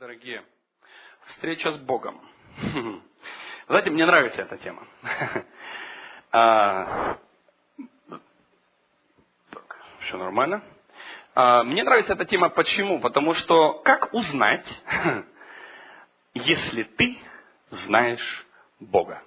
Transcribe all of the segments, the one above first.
Дорогие, встреча с Богом. Знаете, мне нравится эта тема. Так, все нормально. Мне нравится эта тема почему? Потому что как узнать, если ты знаешь Бога?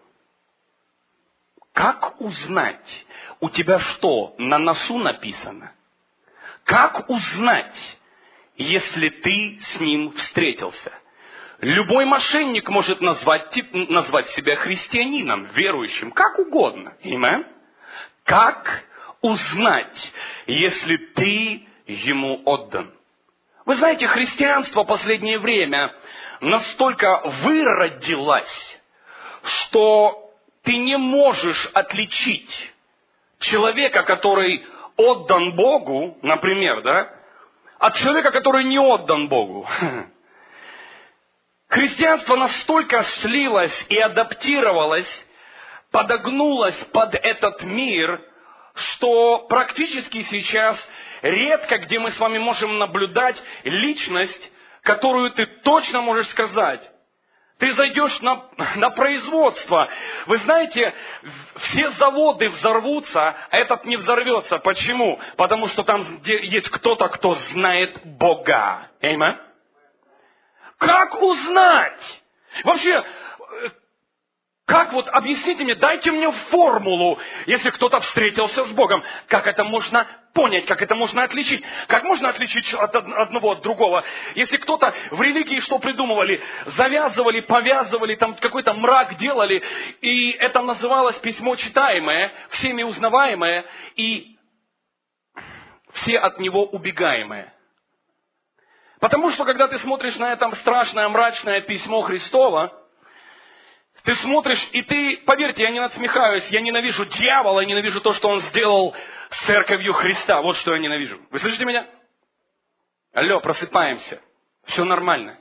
Как узнать? У тебя что, на носу написано? Как узнать, если ты с ним встретился? Любой мошенник может назвать себя христианином, верующим, как угодно. Amen? Как узнать, если ты ему отдан? Вы знаете, христианство в последнее время настолько выродилось, что ты не можешь отличить человека, который отдан Богу, например, от человека, который не отдан Богу. Христианство настолько слилось и адаптировалось, подогнулось под этот мир, что практически сейчас редко где мы с вами можем наблюдать личность, которую ты точно можешь сказать. Ты зайдешь на производство. Вы знаете, все заводы взорвутся, а этот не взорвется. Почему? Потому что там есть кто-то, кто знает Бога. Amen? Как узнать? Вообще, как объясните мне, дайте мне формулу, если кто-то встретился с Богом. Как это можно понять, как это можно отличить? Как можно отличить одного от другого? Если кто-то в религии что придумывали? Завязывали, повязывали, там какой-то мрак делали, и это называлось письмо читаемое, всеми узнаваемое, и все от него убегаемое. Потому что, когда ты смотришь на это страшное, мрачное письмо Христово, ты смотришь, и ты, поверьте, я не надсмехаюсь, я ненавижу дьявола, я ненавижу то, что он сделал с церковью Христа. Вот что я ненавижу. Вы слышите меня? Алло, просыпаемся. Все нормально.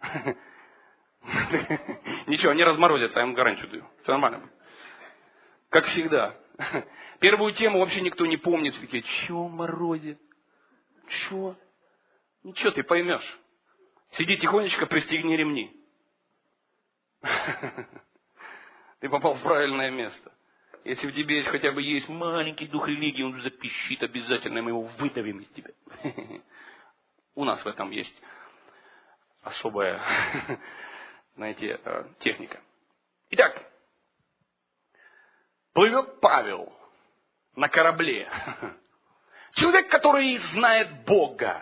Ничего, не разморозится, я вам гарантию даю. Все нормально. Как всегда. Первую тему вообще никто не помнит. Все такие, чего морозит? Чего? Ничего, ты поймешь. Сиди тихонечко, пристегни ремни. Ты попал в правильное место. Если в тебе есть хотя бы маленький дух религии, он запищит обязательно, мы его выдавим из тебя. У нас в этом есть особая, знаете, техника. Итак, плывет Павел на корабле. Человек, который знает Бога.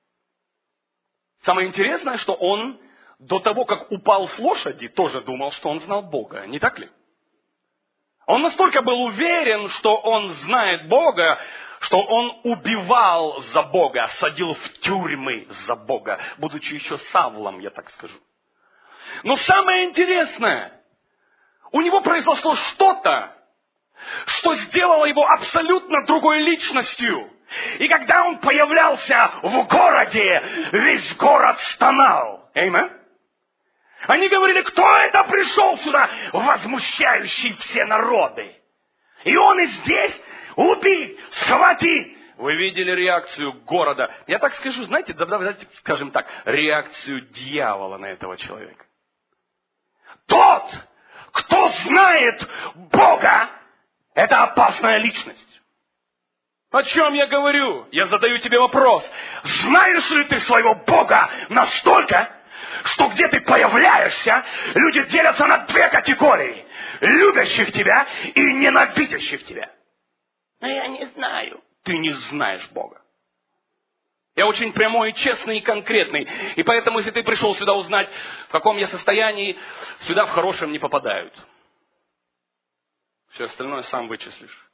Самое интересное, что он до того, как упал с лошади, тоже думал, что он знал Бога. Не так ли? Он настолько был уверен, что он знает Бога, что он убивал за Бога, садил в тюрьмы за Бога, будучи еще Савлом, я так скажу. Но самое интересное, у него произошло что-то, что сделало его абсолютно другой личностью. И когда он появлялся в городе, весь город стонал. Amen? Они говорили, кто это пришел сюда, возмущающий все народы? И он и здесь убить, схватить. Вы видели реакцию города? Я так скажу, знаете, давайте скажем так, реакцию дьявола на этого человека. Тот, кто знает Бога, это опасная личность. О чем я говорю? Я задаю тебе вопрос. Знаешь ли ты своего Бога настолько, что где ты появляешься, люди делятся на две категории. Любящих тебя и ненавидящих тебя. Но я не знаю. Ты не знаешь Бога. Я очень прямой, и честный, и конкретный. И поэтому, если ты пришел сюда узнать, в каком я состоянии, сюда в хорошем не попадают. Все остальное сам вычислишь.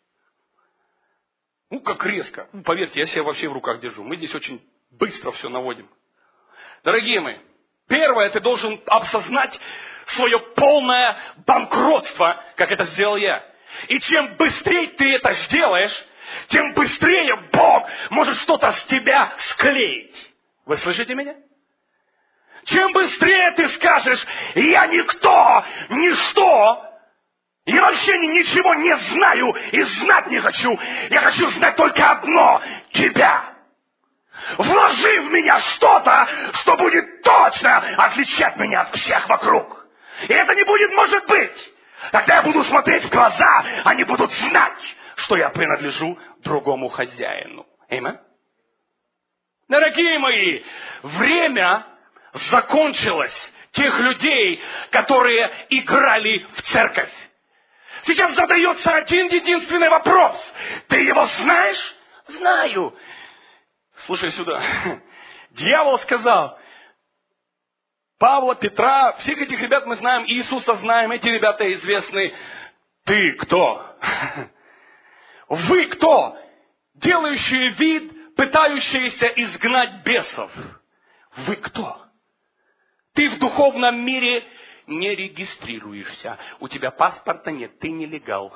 Как резко. Поверьте, я себя вообще в руках держу. Мы здесь очень быстро все наводим. Дорогие мои, первое, ты должен осознать свое полное банкротство, как это сделал я. И чем быстрее ты это сделаешь, тем быстрее Бог может что-то с тебя склеить. Вы слышите меня? Чем быстрее ты скажешь, я никто, ничто, я вообще ничего не знаю и знать не хочу. Я хочу знать только одно – тебя. Вложи в меня что-то, что будет точно отличать меня от всех вокруг. И это не будет, может быть. Тогда я буду смотреть в глаза, они будут знать, что я принадлежу другому хозяину. Аминь. Дорогие мои, время закончилось тех людей, которые играли в церковь. Сейчас задается один единственный вопрос. Ты его знаешь? Знаю. Слушай сюда. Дьявол сказал: Павла, Петра, всех этих ребят мы знаем, Иисуса знаем, эти ребята известны. Ты кто? Вы кто? Делающие вид, пытающиеся изгнать бесов. Вы кто? Ты в духовном мире не регистрируешься. У тебя паспорта нет, ты нелегал.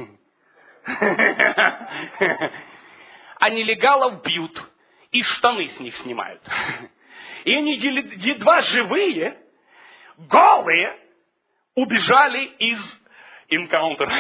А нелегалов бьют, и штаны с них снимают. И они едва живые, голые, убежали из энкаунтера.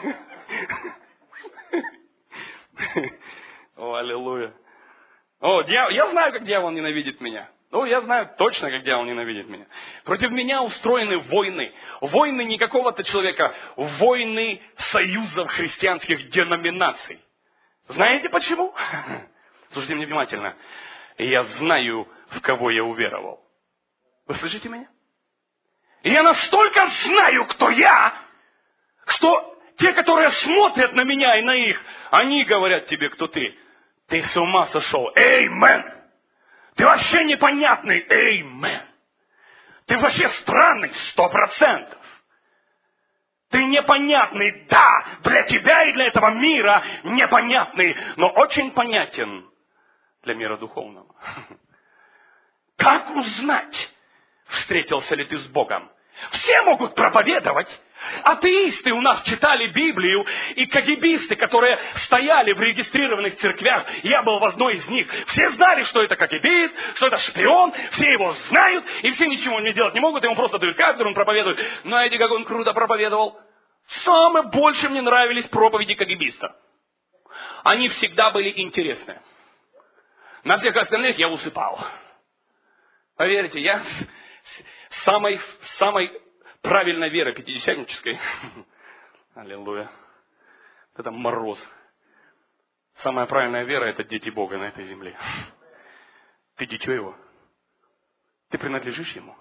О, аллилуйя. О, я знаю, как дьявол ненавидит меня. Я знаю точно, как дьявол ненавидит меня. Против меня устроены войны. Войны не какого-то человека, войны союзов христианских деноминаций. Знаете почему? Слушайте меня внимательно. Я знаю, в кого я уверовал. Вы слышите меня? И я настолько знаю, кто я, что те, которые смотрят на меня и на их, они говорят тебе, кто ты. Ты с ума сошел. Эймен! Ты вообще непонятный. Эймен! Ты вообще странный, 100%. Ты непонятный, да, для тебя и для этого мира непонятный, но очень понятен для мира духовного. Как узнать, встретился ли ты с Богом? Все могут проповедовать. Атеисты у нас читали Библию, и кагибисты, которые стояли в регистрированных церквях, я был в одной из них, все знали, что это кагибист, что это шпион, все его знают, и все ничего не делать не могут, ему просто дают кафедру, он проповедует. Но знаете, как он круто проповедовал? Самое больше мне нравились проповеди кагибиста. Они всегда были интересны. На всех остальных я усыпал. Поверьте, я самой правильной веры пятидесятнической. Аллилуйя. Это мороз. Самая правильная вера — это дети Бога на этой земле. Ты дитё Его. Ты принадлежишь Ему.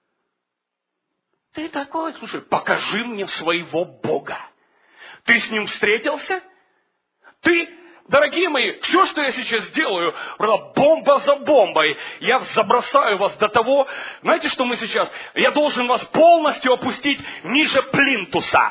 Ты такой, слушай, покажи мне своего Бога. Ты с Ним встретился? Ты, дорогие мои, все, что я сейчас делаю, бомба за бомбой, я забросаю вас до того, знаете, что мы сейчас? Я должен вас полностью опустить ниже плинтуса.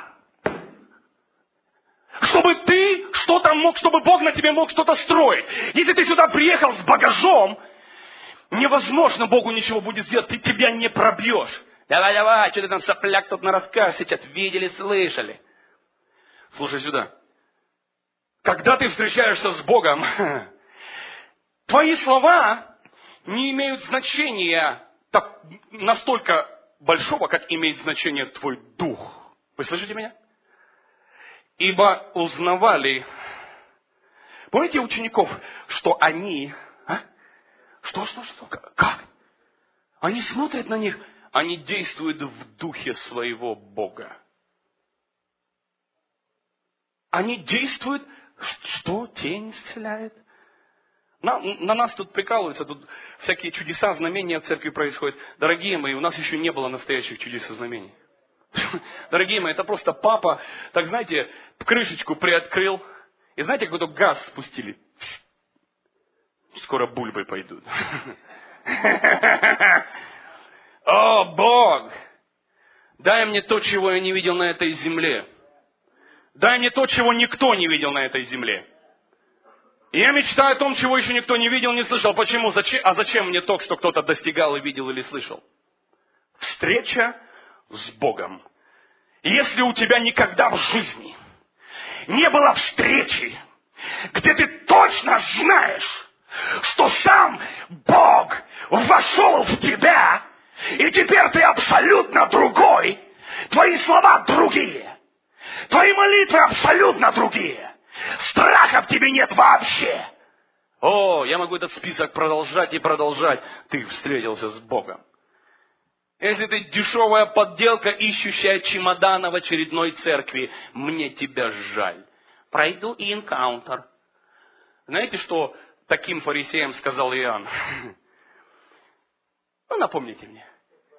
Чтобы ты что-то мог, чтобы Бог на тебе мог что-то строить. Если ты сюда приехал с багажом, невозможно Богу ничего будет сделать, ты тебя не пробьешь. Давай, что ты там сопляк тут расскажешь сейчас, видели, слышали. Слушай сюда. Когда ты встречаешься с Богом, твои слова не имеют значения так, настолько большого, как имеет значение твой дух. Вы слышите меня? Ибо узнавали, помните учеников, что они, как? Они смотрят на них, они действуют в духе своего Бога. Они действуют, что тень исцеляет. На нас тут прикалываются, тут всякие чудеса, знамения в церкви происходят. Дорогие мои, у нас еще не было настоящих чудес и знамений. Дорогие мои, это просто папа, так знаете, крышечку приоткрыл. И знаете, какой-то газ спустили. Скоро бульбы пойдут. О, Бог! Дай мне то, чего я не видел на этой земле. Дай мне то, чего никто не видел на этой земле. И я мечтаю о том, чего еще никто не видел, не слышал. Почему? Зачем мне то, что кто-то достигал и видел или слышал? Встреча с Богом. Если у тебя никогда в жизни не было встречи, где ты точно знаешь, что сам Бог вошел в тебя, и теперь ты абсолютно другой, твои слова другие, твои молитвы абсолютно другие, страха в тебе нет вообще. О, я могу этот список продолжать и продолжать. Ты встретился с Богом. Если ты дешевая подделка, ищущая чемодана в очередной церкви, мне тебя жаль. Пройду и энкаунтер. Знаете, что таким фарисеям сказал Иоанн? Ну, напомните мне.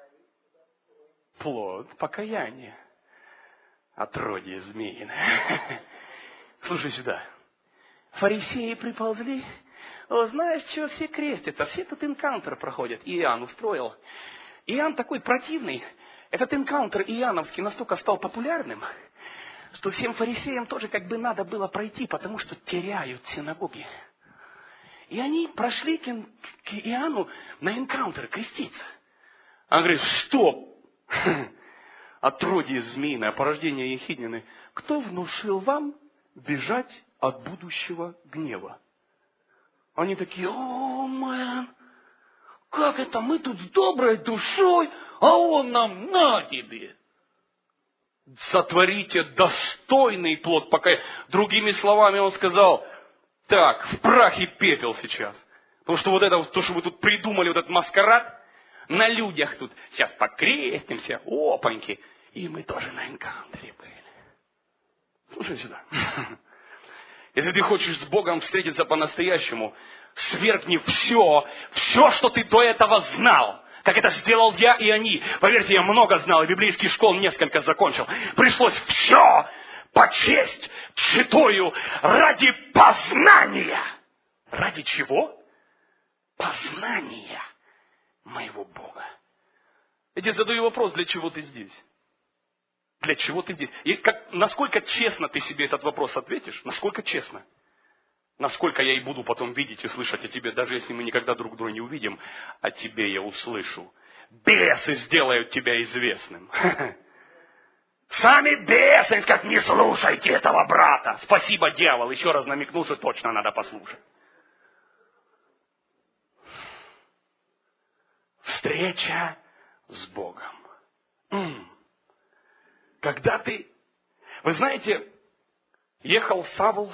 Плод покаяния. Отродье змеиное. Слушай сюда. Фарисеи приползли. О, знаешь, что все крестятся? Все тут энкаунтер проходят. Иоанн устроил. Иоанн такой противный. Этот энкаунтер иоанновский настолько стал популярным, что всем фарисеям тоже как бы надо было пройти, потому что теряют синагоги. И они прошли к Иоанну на энкаунтер креститься. Он говорит, стоп! Отродье змеиное, порождение ехиднины. Кто внушил вам бежать от будущего гнева? Они такие, о, мэн, как это мы тут с доброй душой, а он нам на тебе. Сотворите достойный плод покаяния. Другими словами он сказал, так, в прах и пепел сейчас. Потому что вот это, то, что вы тут придумали, вот этот маскарад, на людях тут, сейчас покрестимся, опаньки. И мы тоже на энкаунтере были. Слушай сюда. Если ты хочешь с Богом встретиться по-настоящему, свергни все, что ты до этого знал. Как это сделал я и они. Поверьте, я много знал, и библейских школ несколько закончил. Пришлось все почесть читаю ради познания. Ради чего? Познания моего Бога. Я тебе задаю вопрос, для чего ты здесь? Для чего ты здесь? И насколько честно ты себе этот вопрос ответишь? Насколько честно? Насколько я и буду потом видеть и слышать о тебе, даже если мы никогда друг друга не увидим, о тебе я услышу. Бесы сделают тебя известным. Сами бесы, как не слушайте этого брата. Спасибо, дьявол, еще раз намекнул, что точно надо послушать. Встреча с Богом. Когда ты... Вы знаете, ехал Савл,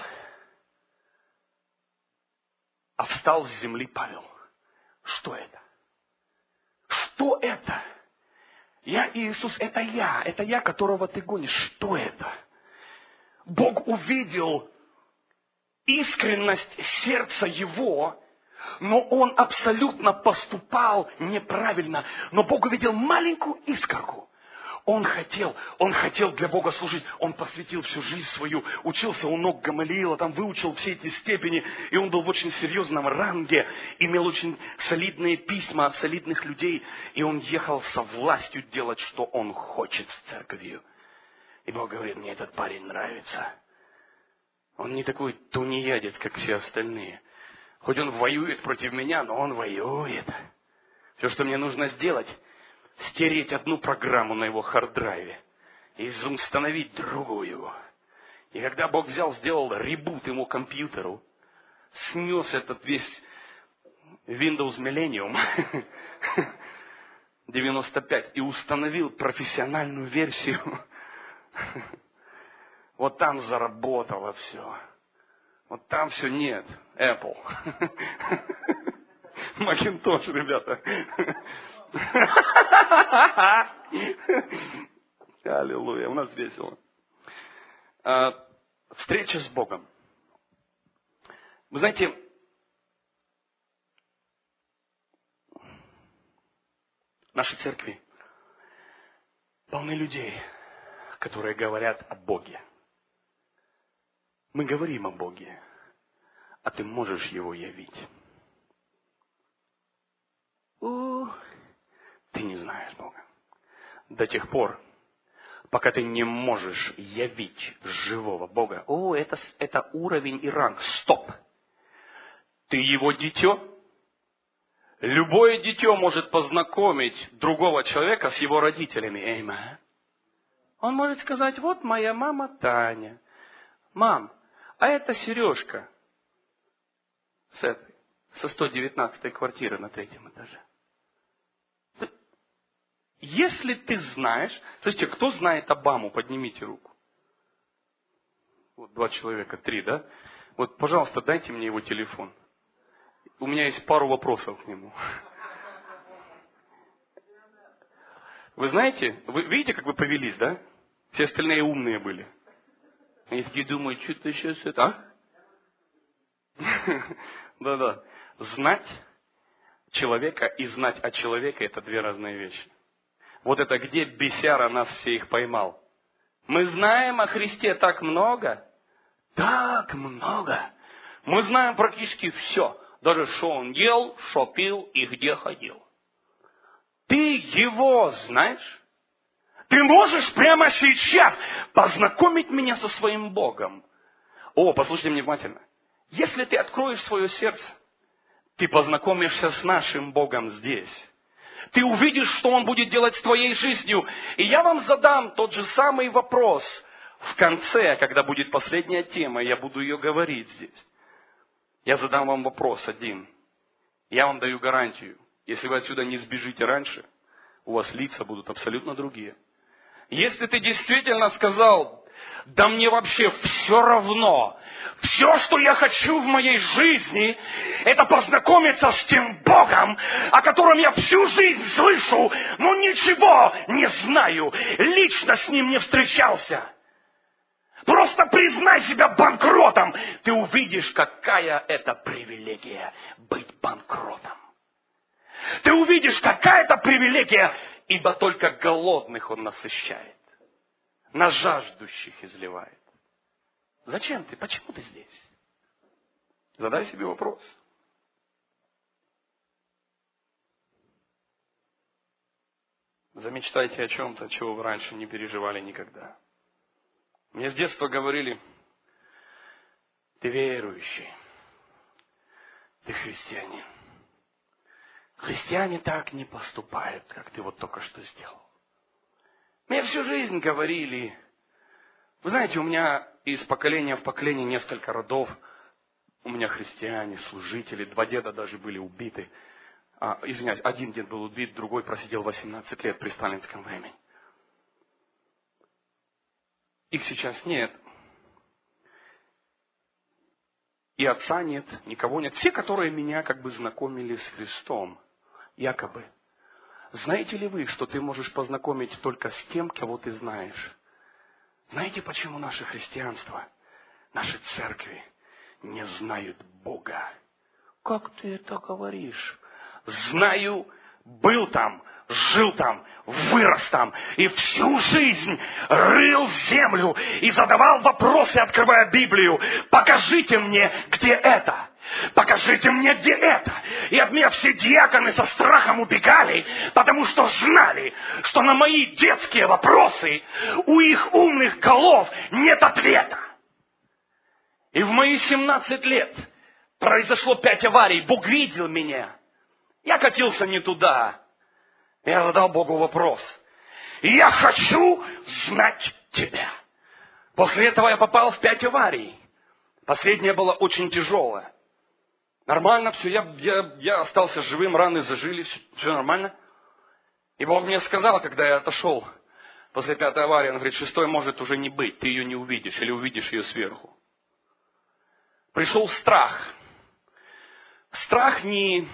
а встал с земли Павел. Что это? Что это? Я Иисус, это я, которого ты гонишь. Что это? Бог увидел искренность сердца его, но он абсолютно поступал неправильно. Но Бог увидел маленькую искорку. Он хотел для Бога служить. Он посвятил всю жизнь свою, учился у ног Гамалиила, там выучил все эти степени, и он был в очень серьезном ранге, имел очень солидные письма от солидных людей, и он ехал со властью делать, что он хочет с церковью. И Бог говорит, мне этот парень нравится. Он не такой тунеядец, как все остальные. Хоть он воюет против меня, но он воюет. Все, что мне нужно сделать, стереть одну программу на его харддрайве и установить другую. И когда Бог сделал ребут ему компьютеру, снес этот весь Windows Millennium 95 и установил профессиональную версию, вот там заработало все. Вот там все нет. Apple. Macintosh, ребята. Аллилуйя, у нас весело. Встреча с Богом. Вы знаете, наши церкви полны людей, которые говорят о Боге. Мы говорим о Боге, а ты можешь Его явить. Ты не знаешь Бога. До тех пор, пока ты не можешь явить живого Бога. Это уровень и ранг. Стоп. Ты Его дитё. Любое дитё может познакомить другого человека с его родителями. Эймэн. Он может сказать, вот моя мама Таня. Мам, а это Сережка со 119-й квартиры на 3-м этаже. Если ты знаешь... Слушайте, кто знает Обаму? Поднимите руку. Вот 2 человека, 3, да? Вот, пожалуйста, дайте мне его телефон. У меня есть пару вопросов к нему. Вы знаете, вы видите, как вы повелись, да? Все остальные умные были. Они такие думают, что-то сейчас это, а? Да-да. Знать человека и знать о человеке – это две разные вещи. Вот это где бесяра нас всех поймал. Мы знаем о Христе так много. Так много. Мы знаем практически все. Даже что он ел, что пил и где ходил. Ты его знаешь? Ты можешь прямо сейчас познакомить меня со своим Богом? О, послушайте меня внимательно. Если ты откроешь свое сердце, ты познакомишься с нашим Богом здесь. Ты увидишь, что Он будет делать с твоей жизнью. И я вам задам тот же самый вопрос в конце, когда будет последняя тема, я буду ее говорить здесь. Я задам вам вопрос один. Я вам даю гарантию. Если вы отсюда не сбежите раньше, у вас лица будут абсолютно другие. Если ты действительно сказал, да мне вообще все равно, все, что я хочу в моей жизни, это познакомиться с тем Богом, о котором я всю жизнь слышу, но ничего не знаю, лично с Ним не встречался. Просто признай себя банкротом, ты увидишь, какая это привилегия быть банкротом. Ты увидишь, какая это привилегия, ибо только голодных Он насыщает, на жаждущих изливает. Зачем ты? Почему ты здесь? Задай себе вопрос. Замечтайте о чем-то, чего вы раньше не переживали никогда. Мне с детства говорили, ты верующий, ты христианин. Христиане так не поступают, как ты вот только что сделал. Мне всю жизнь говорили, вы знаете, у меня из поколения в поколение несколько родов, у меня христиане, служители, 2 деда даже были убиты. Извиняюсь, 1 дед был убит, другой просидел 18 лет при сталинском времени. Их сейчас нет. И отца нет, никого нет. Все, которые меня как бы знакомили с Христом, якобы. Знаете ли вы, что ты можешь познакомить только с тем, кого ты знаешь? Знаете, почему наше христианство, наши церкви не знают Бога? Как ты это говоришь? Знаю, был там, жил там, вырос там, и всю жизнь рыл землю и задавал вопросы, открывая Библию. Покажите мне, где это. Покажите мне, где это. И от меня все диаконы со страхом убегали, потому что знали, что на мои детские вопросы у их умных голов нет ответа. И в мои 17 лет произошло 5 аварий. Бог видел меня. Я катился не туда. Я задал Богу вопрос. Я хочу знать Тебя. После этого я попал в 5 аварий. Последняя была очень тяжелая. Нормально все, я остался живым, раны зажили, все нормально. И Бог мне сказал, когда я отошел после 5-й аварии, Он говорит, 6-й может уже не быть, ты ее не увидишь, или увидишь ее сверху. Пришел страх. Страх не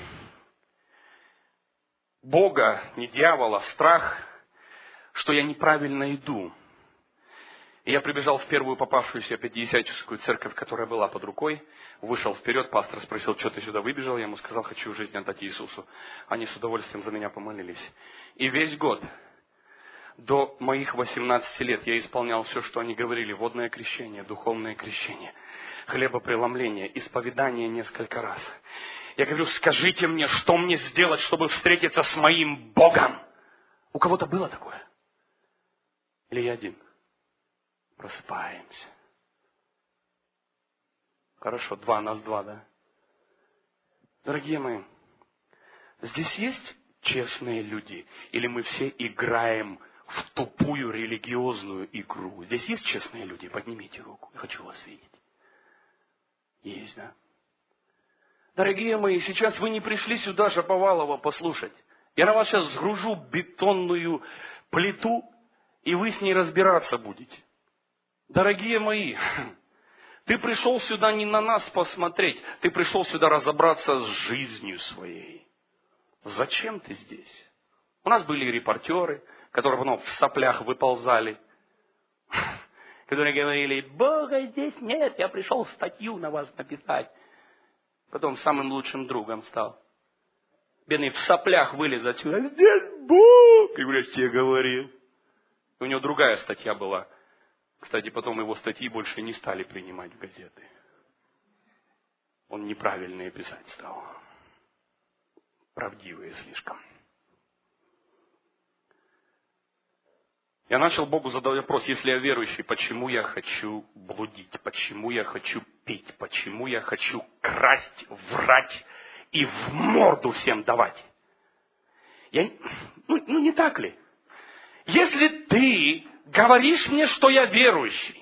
Бога, не дьявола, страх, что я неправильно иду. И я прибежал в первую попавшуюся пятидесятническую церковь, которая была под рукой. Вышел вперед, пастор спросил, что ты сюда выбежал? Я ему сказал, хочу жизнь отдать Иисусу. Они с удовольствием за меня помолились. И весь год, до моих 18 лет, я исполнял все, что они говорили. Водное крещение, духовное крещение, хлебопреломление, исповедание несколько раз. Я говорю, скажите мне, что мне сделать, чтобы встретиться с моим Богом? У кого-то было такое? Или я один? Просыпаемся. Хорошо, нас 2, да? Дорогие мои, здесь есть честные люди? Или мы все играем в тупую религиозную игру? Здесь есть честные люди? Поднимите руку, я хочу вас видеть. Есть, да? Дорогие мои, сейчас вы не пришли сюда Шаповалова послушать. Я на вас сейчас сгружу бетонную плиту, и вы с ней разбираться будете. Дорогие мои, ты пришел сюда не на нас посмотреть, ты пришел сюда разобраться с жизнью своей. Зачем ты здесь? У нас были репортеры, которые потом в соплях выползали, которые говорили: Бога здесь нет, я пришел статью на вас написать. Потом самым лучшим другом стал. Бедный в соплях вылез отсюда: здесь Бог! И говорит: тебе говорил. У него другая статья была. Кстати, потом его статьи больше не стали принимать в газеты. Он неправильные писать стал. Правдивые слишком. Я начал Богу задавать вопрос: если я верующий, почему я хочу блудить, почему я хочу пить, почему я хочу красть, врать и в морду всем давать? Не так ли? Если ты говоришь мне, что я верующий,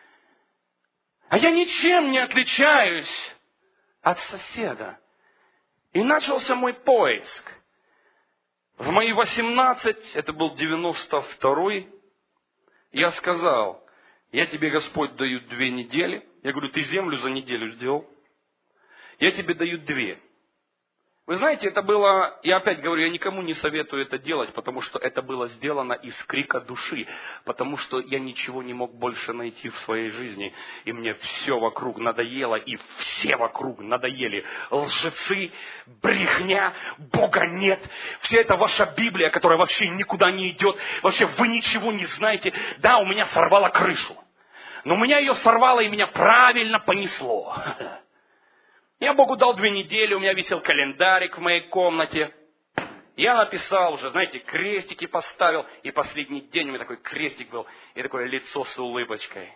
а я ничем не отличаюсь от соседа, и начался мой поиск. В мои 18, это был 92-й, я сказал: я тебе, Господь, даю 2 недели. Я говорю: ты землю за неделю сделал. Я тебе даю 2. Вы знаете, это было, я опять говорю, я никому не советую это делать, потому что это было сделано из крика души, потому что я ничего не мог больше найти в своей жизни, и мне все вокруг надоело, и все вокруг надоели. Лжецы, брехня, Бога нет, вся эта ваша Библия, которая вообще никуда не идет, вообще вы ничего не знаете. Да, у меня сорвало крышу, но у меня ее сорвало, и меня правильно понесло. Я Богу дал 2 недели, у меня висел календарик в моей комнате. Я написал уже, знаете, крестики поставил. И последний день у меня такой крестик был, и такое лицо с улыбочкой.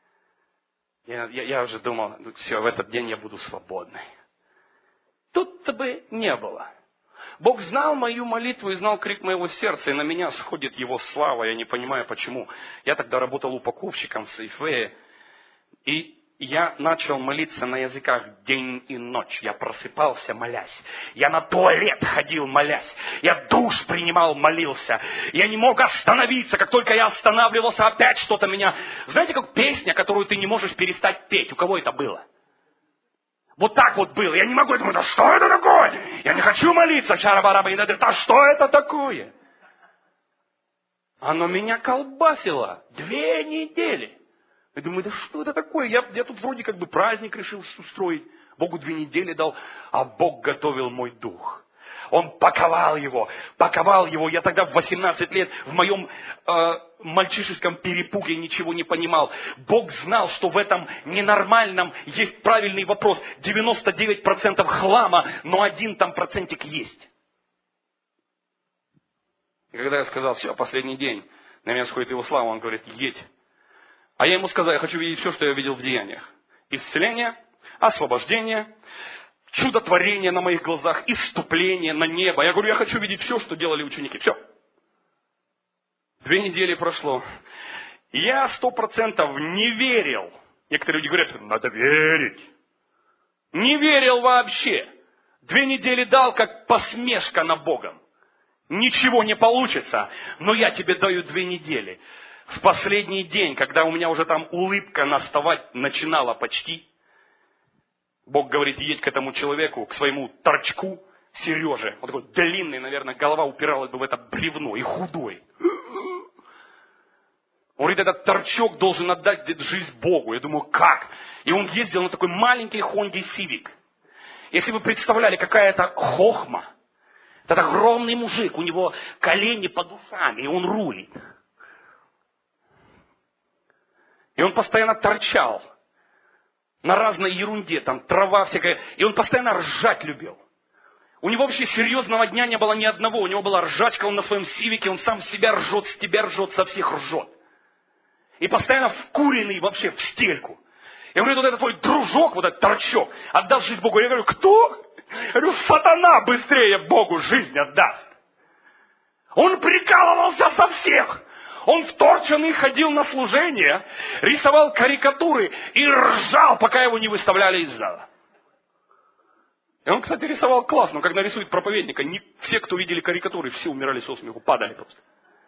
Я уже думал: все, в этот день я буду свободный. Тут-то бы не было. Бог знал мою молитву и знал крик моего сердца, и на меня сходит Его слава. Я не понимаю, почему. Я тогда работал упаковщиком в Сейфее, и я начал молиться на языках день и ночь. Я просыпался, молясь. Я на туалет ходил, молясь. Я душ принимал, молился. Я не мог остановиться. Как только я останавливался, опять что-то меня... Знаете, как песня, которую ты не можешь перестать петь? У кого это было? Вот так вот было. Я не могу, я думаю: да что это такое? Я не хочу молиться. Да что это такое? Оно меня колбасило 2 недели. Я думаю: да что это такое? Я тут вроде как бы праздник решил устроить. Богу 2 недели дал, а Бог готовил мой дух. Он паковал его. Я тогда в 18 лет в моем мальчишеском перепуге ничего не понимал. Бог знал, что в этом ненормальном есть правильный вопрос. 99% хлама, но 1 там процентик есть. И когда я сказал: все, последний день, на меня сходит Его слава, Он говорит: едь. А я ему сказал: я хочу видеть все, что я видел в деяниях. Исцеление, освобождение, чудотворение на моих глазах, исступление на небо. Я говорю: я хочу видеть все, что делали ученики. Все. 2 недели прошло. Я 100% не верил. Некоторые люди говорят: надо верить. Не верил вообще. 2 недели дал, как посмешка над Богом. Ничего не получится, но я тебе даю 2 недели. В последний день, когда у меня уже там улыбка наставать начинала почти, Бог говорит: едь к этому человеку, к своему торчку Сереже. Он такой длинный, наверное, голова упиралась бы в это бревно, и худой. Он говорит: этот торчок должен отдать жизнь Богу. Я думаю: как? И он ездил на такой маленький Honda Civic. Если вы представляли, какая это хохма. Это огромный мужик, у него колени под усами, и он рулит. И он постоянно торчал на разной ерунде, там трава всякая. И он постоянно ржать любил. У него вообще серьезного дня не было ни одного. У него была ржачка, он на своем сивике, он сам с себя ржет, с тебя ржет, со всех ржет. И постоянно вкуренный вообще в стельку. Я говорю: вот это твой дружок, вот этот торчок, отдаст жизнь Богу. Я говорю: кто? Я говорю: сатана быстрее Богу жизнь отдаст. Он прикалывался со всех. Он вторченный ходил на служение, рисовал карикатуры и ржал, пока его не выставляли из зала. И он, кстати, рисовал классно. Когда рисует проповедника, не все, кто видели карикатуры, все умирали со смеху, падали просто.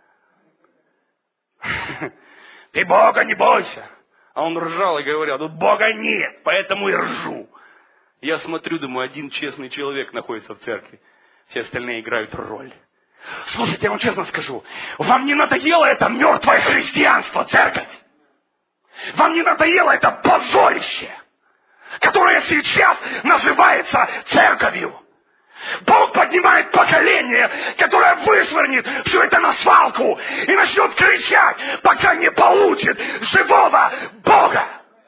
Ты Бога не бойся. А он ржал и говорил: тут Бога нет, поэтому и ржу. Я смотрю, думаю, один честный человек находится в церкви. Все остальные играют роль. Слушайте, я вам честно скажу, вам не надоело это мертвое христианство, церковь? Вам не надоело это позорище, которое сейчас называется церковью? Бог поднимает поколение, которое вышвырнет все это на свалку и начнет кричать, пока не получит живого Бога.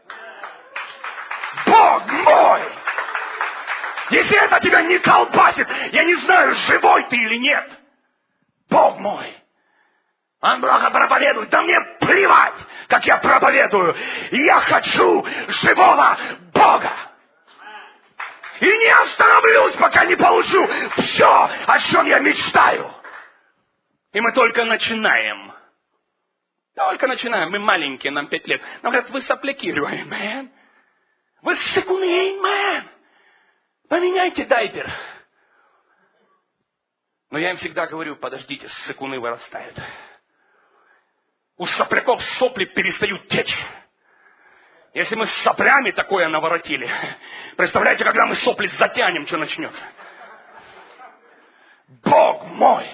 Бог мой! Если это тебя не колбасит, я не знаю, живой ты или нет. Бог мой! Он много проповедует, да мне плевать, как я проповедую. Я хочу живого Бога. И не остановлюсь, пока не получу все, о чем я мечтаю. И мы только начинаем. Только начинаем. Мы маленькие, нам 5 лет. Нам говорят, вы сопляки. Amen. Вы сыкуны, amen. Поменяйте дайпер. Но я им всегда говорю, подождите, сыкуны вырастают. У сопляков сопли перестают течь. Если мы с соплями такое наворотили, представляете, когда мы сопли затянем, что начнется? Бог мой!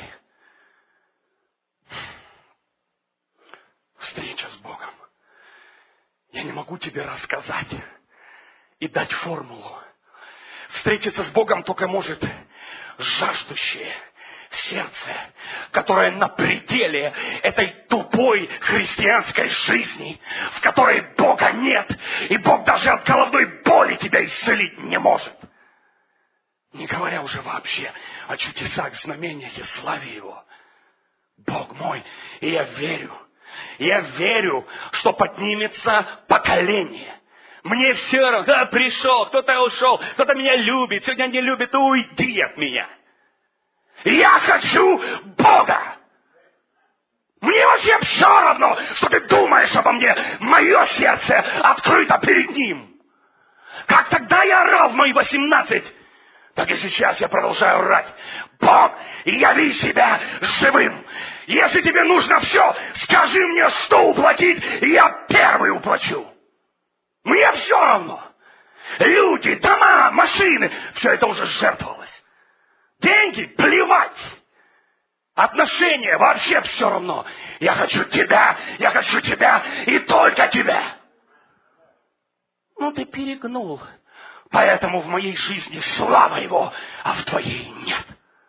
Встреча с Богом. Я не могу тебе рассказать и дать формулу. Встретиться с Богом только может жаждущее сердце, которое на пределе этой тупой христианской жизни, в которой Бога нет, и Бог даже от головной боли тебя исцелить не может. Не говоря уже вообще о чудесах, знамениях и славе Его. Бог мой, и я верю, что поднимется поколение. Мне все равно, кто-то пришел, кто-то ушел, кто-то меня любит, сегодня не любит, уйди от меня. Я хочу Бога. Мне вообще все равно, что ты думаешь обо мне. Мое сердце открыто перед Ним. Как тогда я орал в мои 18, так и сейчас я продолжаю орать. Бог, яви себя живым. Если тебе нужно все, скажи мне, что уплатить, и я первый уплачу. Мне все равно. Люди, дома, машины, все это уже жертвовалось. Деньги, плевать. Отношения, вообще все равно. Я хочу тебя и только тебя. Ну ты перегнул. Поэтому в моей жизни слава Его, а в твоей нет.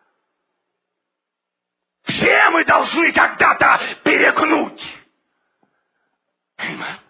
Все мы должны когда-то перегнуть. Аминь.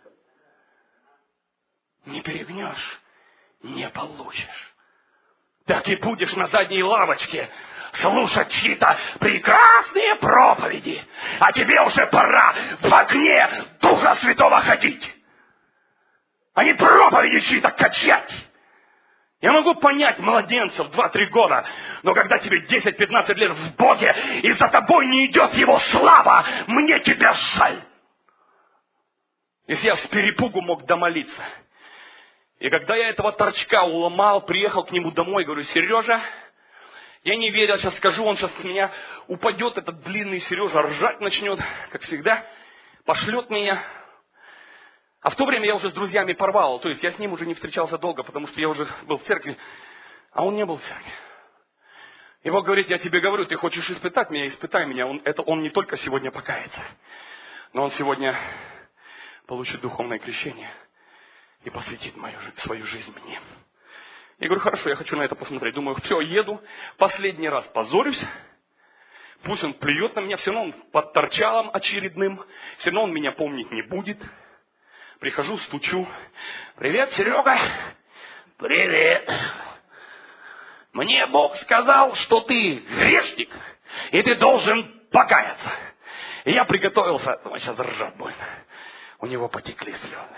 Не перегнешь, не получишь. Так и будешь на задней лавочке слушать чьи-то прекрасные проповеди. А тебе уже пора в огне Духа Святого ходить. А не проповеди чьи-то качать. Я могу понять младенцев 2-3 года, но когда тебе 10-15 лет в Боге, и за тобой не идет Его слава, мне тебя жаль. Если я с перепугу мог домолиться. И когда я этого торчка уломал, приехал к нему домой, говорю, Сережа, я не верил, сейчас скажу, он сейчас с меня упадет, этот длинный Сережа, ржать начнет, как всегда, пошлет меня. А в то время я уже с друзьями порвал, то есть я с ним уже не встречался долго, потому что я уже был в церкви, а он не был в церкви. И Бог говорит, я тебе говорю, ты хочешь испытать меня, испытай меня. Он не только сегодня покается, но он сегодня получит духовное крещение. И посвятит свою жизнь мне. Я говорю, хорошо, я хочу на это посмотреть. Думаю, все, еду, последний раз позорюсь. Пусть он плюет на меня, все равно он под торчалом очередным. Все равно он меня помнить не будет. Прихожу, стучу. Привет, Серега. Привет. Мне Бог сказал, что ты грешник, и ты должен покаяться. И я приготовился, думаю, сейчас ржать будет. У него потекли слезы.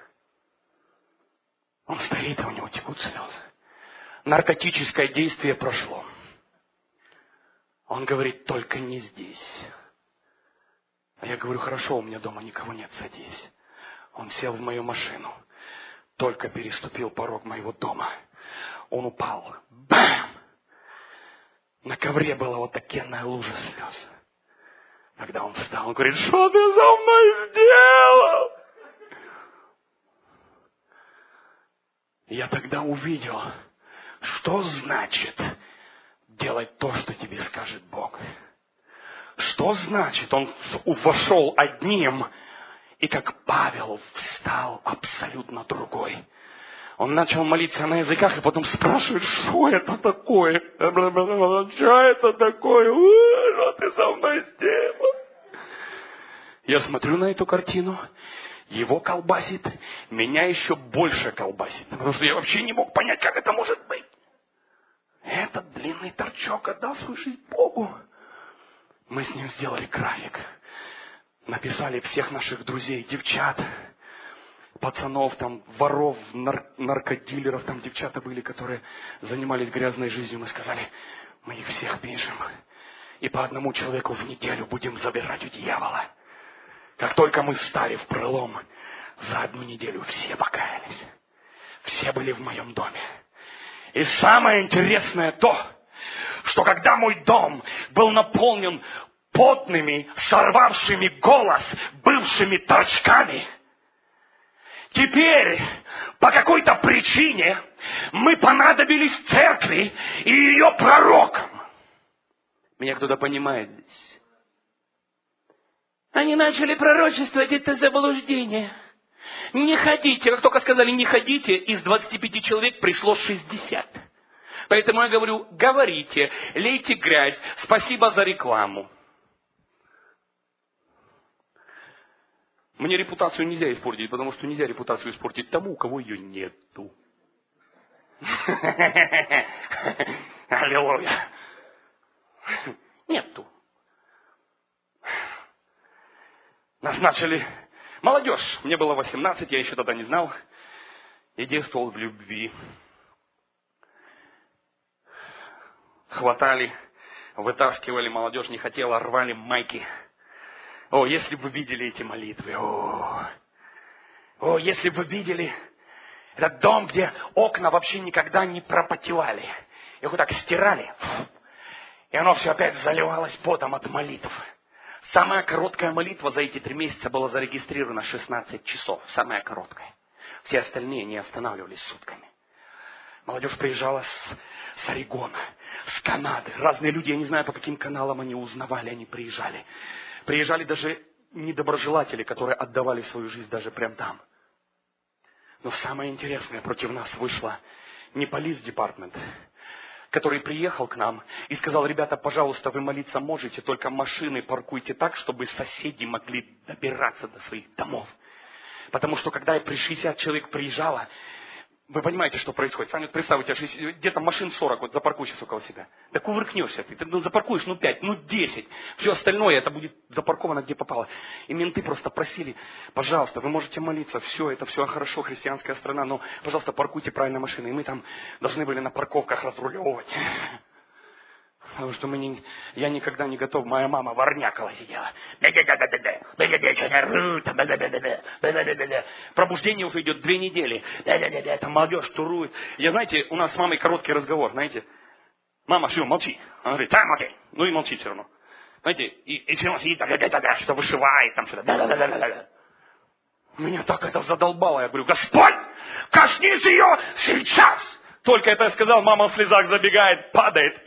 Он стоит, а у него текут слезы. Наркотическое действие прошло. Он говорит, только не здесь. А я говорю, хорошо, у меня дома никого нет, садись. Он сел в мою машину. Только переступил порог моего дома. Он упал. Бам! На ковре была вот такенная лужа слез. Когда он встал, он говорит, что ты за мной сделал? Я тогда увидел, что значит делать то, что тебе скажет Бог. Что значит? Он вошел одним, и как Павел встал абсолютно другой. Он начал молиться на языках, и потом спрашивает, что это такое? Что это такое? Что ты со мной сделал? Я смотрю на эту картину, его колбасит, меня еще больше колбасит. Потому что я вообще не мог понять, как это может быть. Этот длинный торчок отдал свою жизнь Богу. Мы с ним сделали график. Написали всех наших друзей, девчат, пацанов, там, воров, наркодилеров, там девчата были, которые занимались грязной жизнью. Мы сказали, мы их всех пишем. И по одному человеку в неделю будем забирать у дьявола. Как только мы стали в пролом, за одну неделю все покаялись. Все были в моем доме. И самое интересное то, что когда мой дом был наполнен потными, сорвавшими голос, бывшими торчками, теперь по какой-то причине мы понадобились церкви и ее пророкам. Меня кто-то понимает здесь? Они начали пророчествовать это заблуждение. Не ходите. Как только сказали не ходите, из 25 человек пришло 60. Поэтому я говорю, говорите, лейте грязь, спасибо за рекламу. Мне репутацию нельзя испортить, потому что нельзя репутацию испортить тому, у кого ее нету. Аллилуйя. Нету. Нас начали... Молодежь. Мне было 18, я еще тогда не знал. Я действовал в любви. Хватали, вытаскивали, молодежь не хотела, рвали майки. О, если бы вы видели эти молитвы. О, если бы вы видели этот дом, где окна вообще никогда не пропотевали. Их вот так стирали. И оно все опять заливалось потом от молитв. Самая короткая молитва за эти 3 месяца была зарегистрирована 16 часов. Самая короткая. Все остальные не останавливались сутками. Молодежь приезжала с Орегона, с Канады. Разные люди, я не знаю, по каким каналам они узнавали, они приезжали. Приезжали даже недоброжелатели, которые отдавали свою жизнь даже прямо там. Но самое интересное, против нас вышла не полиц-департмент, который приехал к нам и сказал, ребята, пожалуйста, вы молиться можете, только машины паркуйте так, чтобы соседи могли добираться до своих домов. Потому что когда 60 человек приезжало, вы понимаете, что происходит. Сами представьте, где-то машин 40, вот запаркуй сейчас около себя. Да кувыркнешься ты запаркуешь, 5, 10. Все остальное, это будет запарковано где попало. И менты просто просили, пожалуйста, вы можете молиться, это все хорошо, христианская страна, но, пожалуйста, паркуйте правильно машины. И мы там должны были на парковках разрулевывать. Потому что я никогда не готов. Моя мама ворнякала сидела. Пробуждение уже идет 2 недели. Там молодежь турует. Знаете, у нас с мамой короткий разговор, знаете. Мама, все, молчи. Она говорит, да, молчи. Ну и молчит все равно. Знаете, и все равно сидит, что-то вышивает, там что-то. Меня так это задолбало. Я говорю, Господь, коснись ее сейчас. Только это я сказал, мама в слезах забегает, падает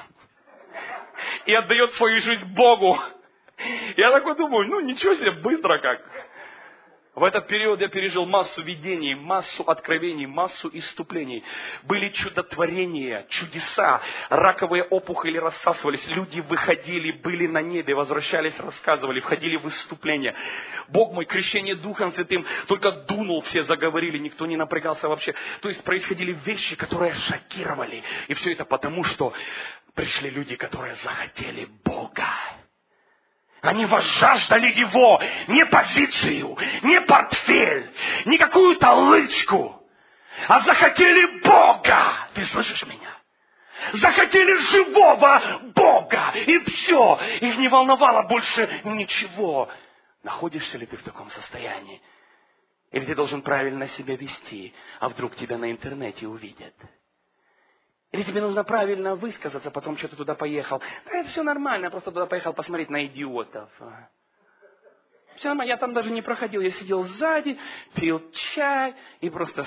и отдает свою жизнь Богу. Я такой думаю, ничего себе, быстро как. В этот период я пережил массу видений, массу откровений, массу исступлений. Были чудотворения, чудеса, раковые опухоли рассасывались, люди выходили, были на небе, возвращались, рассказывали, входили в исступление. Бог мой, крещение Духом Святым, только дунул, все заговорили, никто не напрягался вообще. То есть происходили вещи, которые шокировали. И все это потому, что пришли люди, которые захотели Бога. Они возжаждали Его, не позицию, не портфель, не какую-то лычку, а захотели Бога. Ты слышишь меня? Захотели живого Бога. И все. Их не волновало больше ничего. Находишься ли ты в таком состоянии? Или ты должен правильно себя вести, а вдруг тебя на интернете увидят? Или тебе нужно правильно высказаться, потом что-то туда поехал. Да это все нормально, я просто туда поехал посмотреть на идиотов. Все нормально, я там даже не проходил, я сидел сзади, пил чай и просто...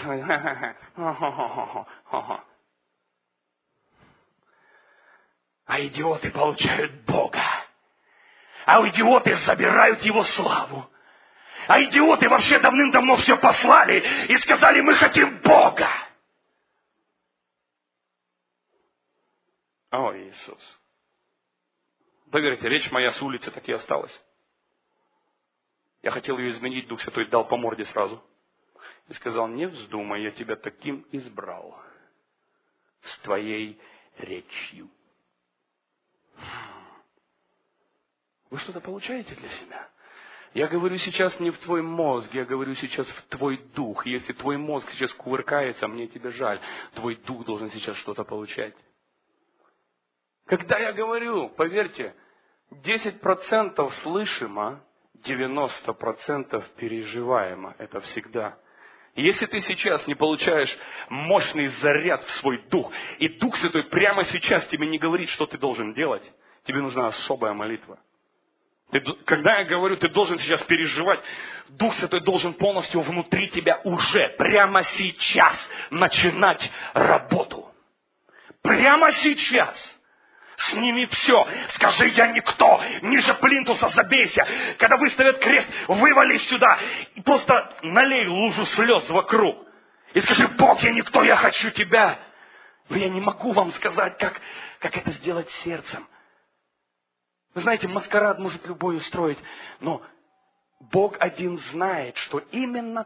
А идиоты получают Бога. А идиоты забирают его славу. А идиоты вообще давным-давно все послали и сказали, мы хотим Бога. О, Иисус. Поверьте, речь моя с улицы так и осталась. Я хотел ее изменить, Дух Святой дал по морде сразу. И сказал, не вздумай, я тебя таким избрал. С твоей речью. Вы что-то получаете для себя? Я говорю сейчас не в твой мозг, я говорю сейчас в твой дух. Если твой мозг сейчас кувыркается, мне тебя жаль. Твой дух должен сейчас что-то получать. Когда я говорю, поверьте, 10% слышимо, 90% переживаемо. Это всегда. Если ты сейчас не получаешь мощный заряд в свой дух, и Дух Святой прямо сейчас тебе не говорит, что ты должен делать, тебе нужна особая молитва. Когда я говорю, ты должен сейчас переживать, Дух Святой должен полностью внутри тебя уже, прямо сейчас начинать работу. Прямо сейчас. Сними все. Скажи, я никто. Ниже плинтуса забейся. Когда выставят крест, вывались сюда. И просто налей лужу слез вокруг. И скажи, Бог, я никто, я хочу тебя. Но я не могу вам сказать, как это сделать сердцем. Вы знаете, маскарад может любой устроить. Но Бог один знает, что именно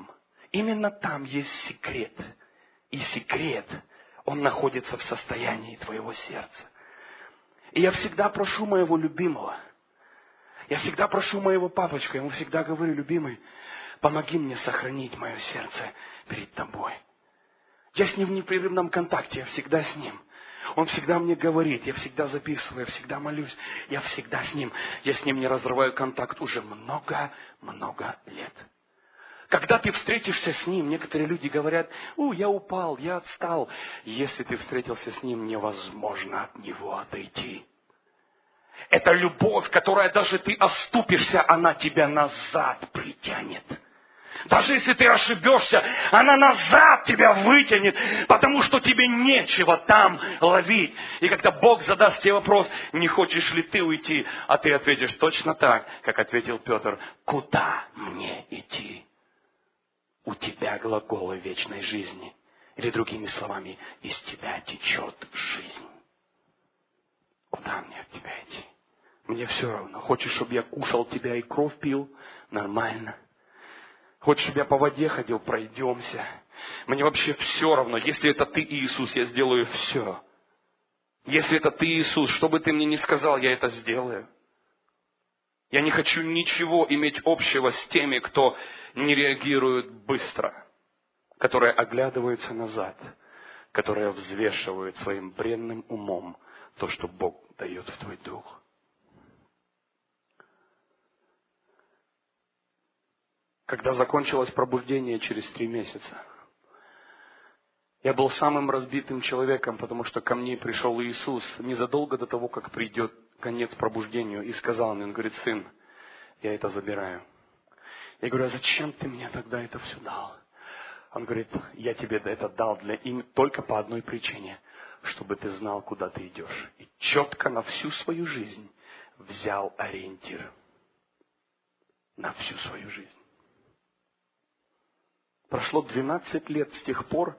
там есть секрет. И секрет, он находится в состоянии твоего сердца. И я всегда прошу моего любимого, я всегда прошу моего папочку, я ему всегда говорю, любимый, помоги мне сохранить мое сердце перед тобой. Я с ним в непрерывном контакте, я всегда с ним. Он всегда мне говорит, я всегда записываю, я всегда молюсь, я всегда с ним. Я с ним не разрываю контакт уже много лет. Когда ты встретишься с ним, некоторые люди говорят, я упал, я отстал. Если ты встретился с ним, невозможно от него отойти. Это любовь, которая даже ты оступишься, она тебя назад притянет. Даже если ты ошибешься, она назад тебя вытянет, потому что тебе нечего там ловить. И когда Бог задаст тебе вопрос, не хочешь ли ты уйти, а ты ответишь точно так, как ответил Петр, куда мне идти? У тебя глаголы вечной жизни. Или другими словами, из тебя течет жизнь. Куда мне от тебя идти? Мне все равно. Хочешь, чтобы я кушал тебя и кровь пил? Нормально. Хочешь, чтобы я по воде ходил? Пройдемся. Мне вообще все равно. Если это ты, Иисус, я сделаю все. Если это ты, Иисус, что бы ты мне ни сказал, я это сделаю. Я не хочу ничего иметь общего с теми, кто не реагирует быстро, которые оглядываются назад, которые взвешивают своим бренным умом то, что Бог дает в твой дух. Когда закончилось пробуждение через 3 месяца, я был самым разбитым человеком, потому что ко мне пришел Иисус незадолго до того, как придет конец пробуждению, и сказал мне, он говорит, сын, я это забираю. Я говорю, а зачем ты мне тогда это все дал? Он говорит, я тебе это дал только по одной причине, чтобы ты знал, куда ты идешь. И четко на всю свою жизнь взял ориентир. На всю свою жизнь. Прошло 12 лет с тех пор,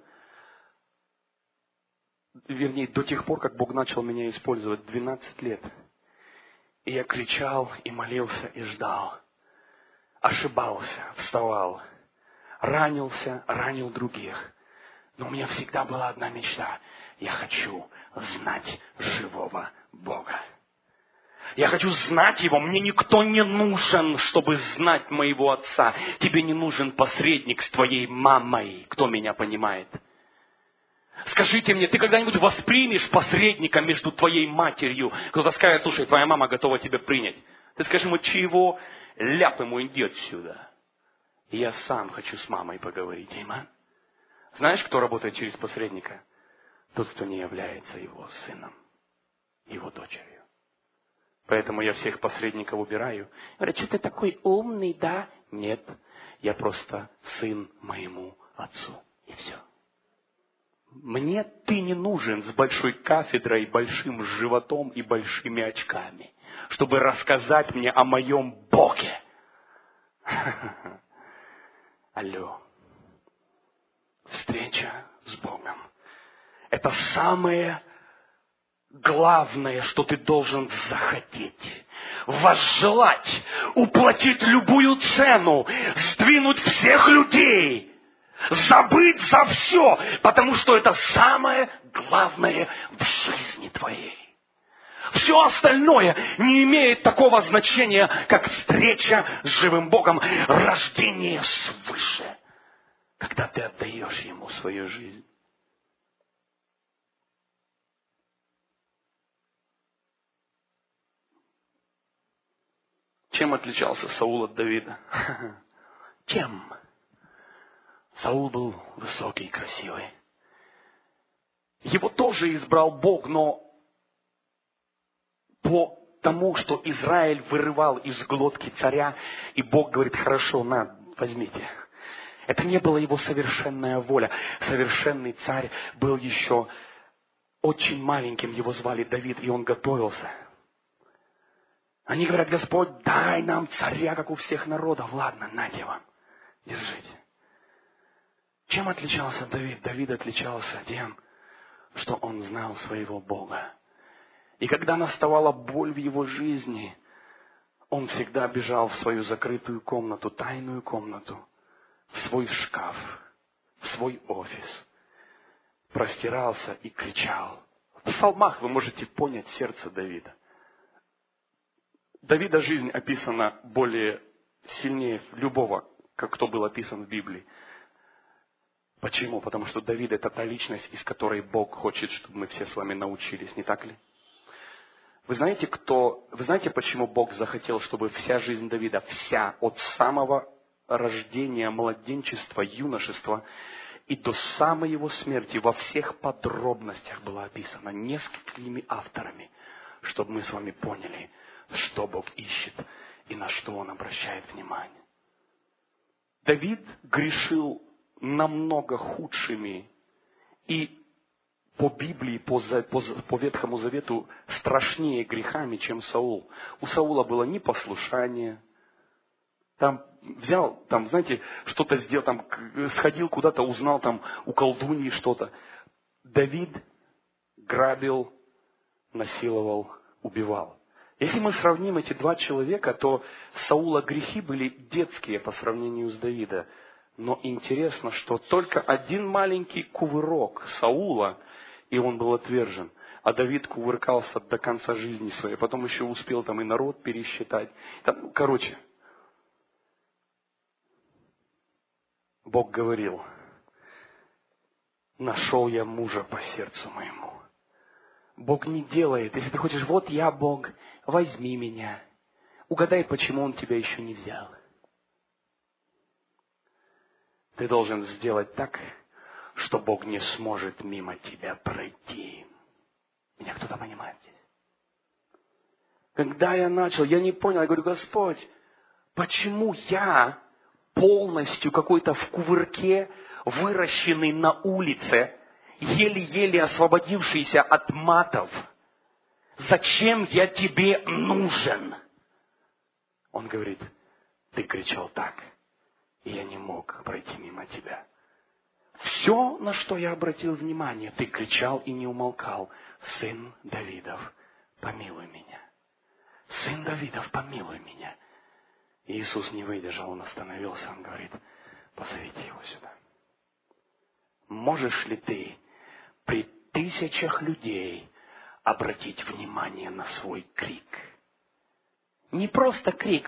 до тех пор, как Бог начал меня использовать, 12 лет. И я кричал, и молился, и ждал. Ошибался, вставал. Ранился, ранил других. Но у меня всегда была одна мечта. Я хочу знать живого Бога. Я хочу знать Его. Мне никто не нужен, чтобы знать моего Отца. Тебе не нужен посредник с твоей мамой. Кто меня понимает? Скажите мне, ты когда-нибудь воспримешь посредника между твоей матерью? Кто-то скажет, слушай, твоя мама готова тебя принять. Ты скажешь ему, чего? Ляп ему, иди отсюда. Я сам хочу с мамой поговорить. Аминь. Знаешь, кто работает через посредника? Тот, кто не является его сыном, его дочерью. Поэтому я всех посредников убираю. Говорят, что ты такой умный, да? Нет, я просто сын моему отцу. И все. Мне ты не нужен с большой кафедрой, большим животом и большими очками. чтобы рассказать мне о моем Боге. Алло. Встреча с Богом. Это самое главное, что ты должен захотеть. Возжелать, уплатить любую цену, сдвинуть всех людей, забыть за все, потому что это самое главное в жизни твоей. Все остальное не имеет такого значения, как встреча с живым Богом, рождение свыше, когда ты отдаешь Ему свою жизнь. Чем отличался Саул от Давида? Тем. Саул был высокий и красивый. Его тоже избрал Бог, но по тому, что Израиль вырывал из глотки царя, и Бог говорит: хорошо, на, возьмите. Это не была его совершенная воля. Совершенный царь был еще очень маленьким, его звали Давид, и он готовился. Они говорят: Господь, дай нам царя, как у всех народов. Ладно, нате вам, держите. Чем отличался Давид? Давид отличался тем, что он знал своего Бога. И когда наставала боль в его жизни, он всегда бежал в свою закрытую комнату, тайную комнату, в свой шкаф, в свой офис, простирался и кричал. В псалмах вы можете понять сердце Давида. Давида жизнь описана более сильнее любого, как кто был описан в Библии. Почему? Потому что Давид — это та личность, из которой Бог хочет, чтобы мы все с вами научились, не так ли? Вы знаете, почему Бог захотел, чтобы вся жизнь Давида, вся, от самого рождения, младенчества, юношества и до самой его смерти, во всех подробностях была описана несколькими авторами, чтобы мы с вами поняли, что Бог ищет и на что Он обращает внимание. Давид грешил намного худшими и по Библии, по Ветхому Завету страшнее грехами, чем Саул. У Саула было непослушание. Знаете, что-то сделал, сходил куда-то, узнал у колдуньи что-то. Давид грабил, насиловал, убивал. Если мы сравним эти два человека, то Саула грехи были детские по сравнению с Давидом. Но интересно, что только один маленький кувырок Саула, и он был отвержен. А Давид кувыркался до конца жизни своей. Потом еще успел и народ пересчитать. Бог говорил: нашел я мужа по сердцу моему. Бог не делает. Если ты хочешь: вот я Бог, возьми меня. Угадай, почему Он тебя еще не взял. Ты должен сделать так, что Бог не сможет мимо тебя пройти. Меня кто-то понимает здесь? Когда я начал, я не понял. Я говорю: Господь, почему я полностью какой-то в кувырке, выращенный на улице, еле-еле освободившийся от матов, зачем я тебе нужен? Он говорит: ты кричал так, и я не мог пройти мимо тебя. Все, на что я обратил внимание, ты кричал и не умолкал: сын Давидов, помилуй меня. Сын Давидов, помилуй меня. И Иисус не выдержал, Он остановился, Он говорит: позовите его сюда. Можешь ли ты при тысячах людей обратить внимание на свой крик? Не просто крик,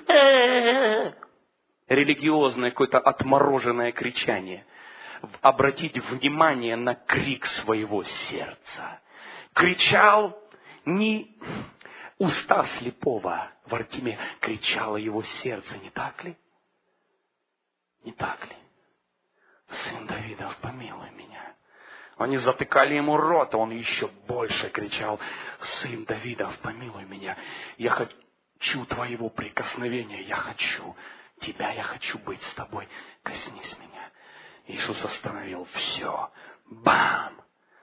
религиозное какое-то отмороженное кричание. Обратить внимание на крик своего сердца. Кричал не уста слепого Вартимея, кричало его сердце, не так ли? Не так ли? Сын Давидов, помилуй меня. Они затыкали ему рот, а он еще больше кричал: сын Давидов, помилуй меня. Я хочу твоего прикосновения, я хочу тебя, я хочу быть с тобой. Коснись меня. Иисус остановил все. Бам!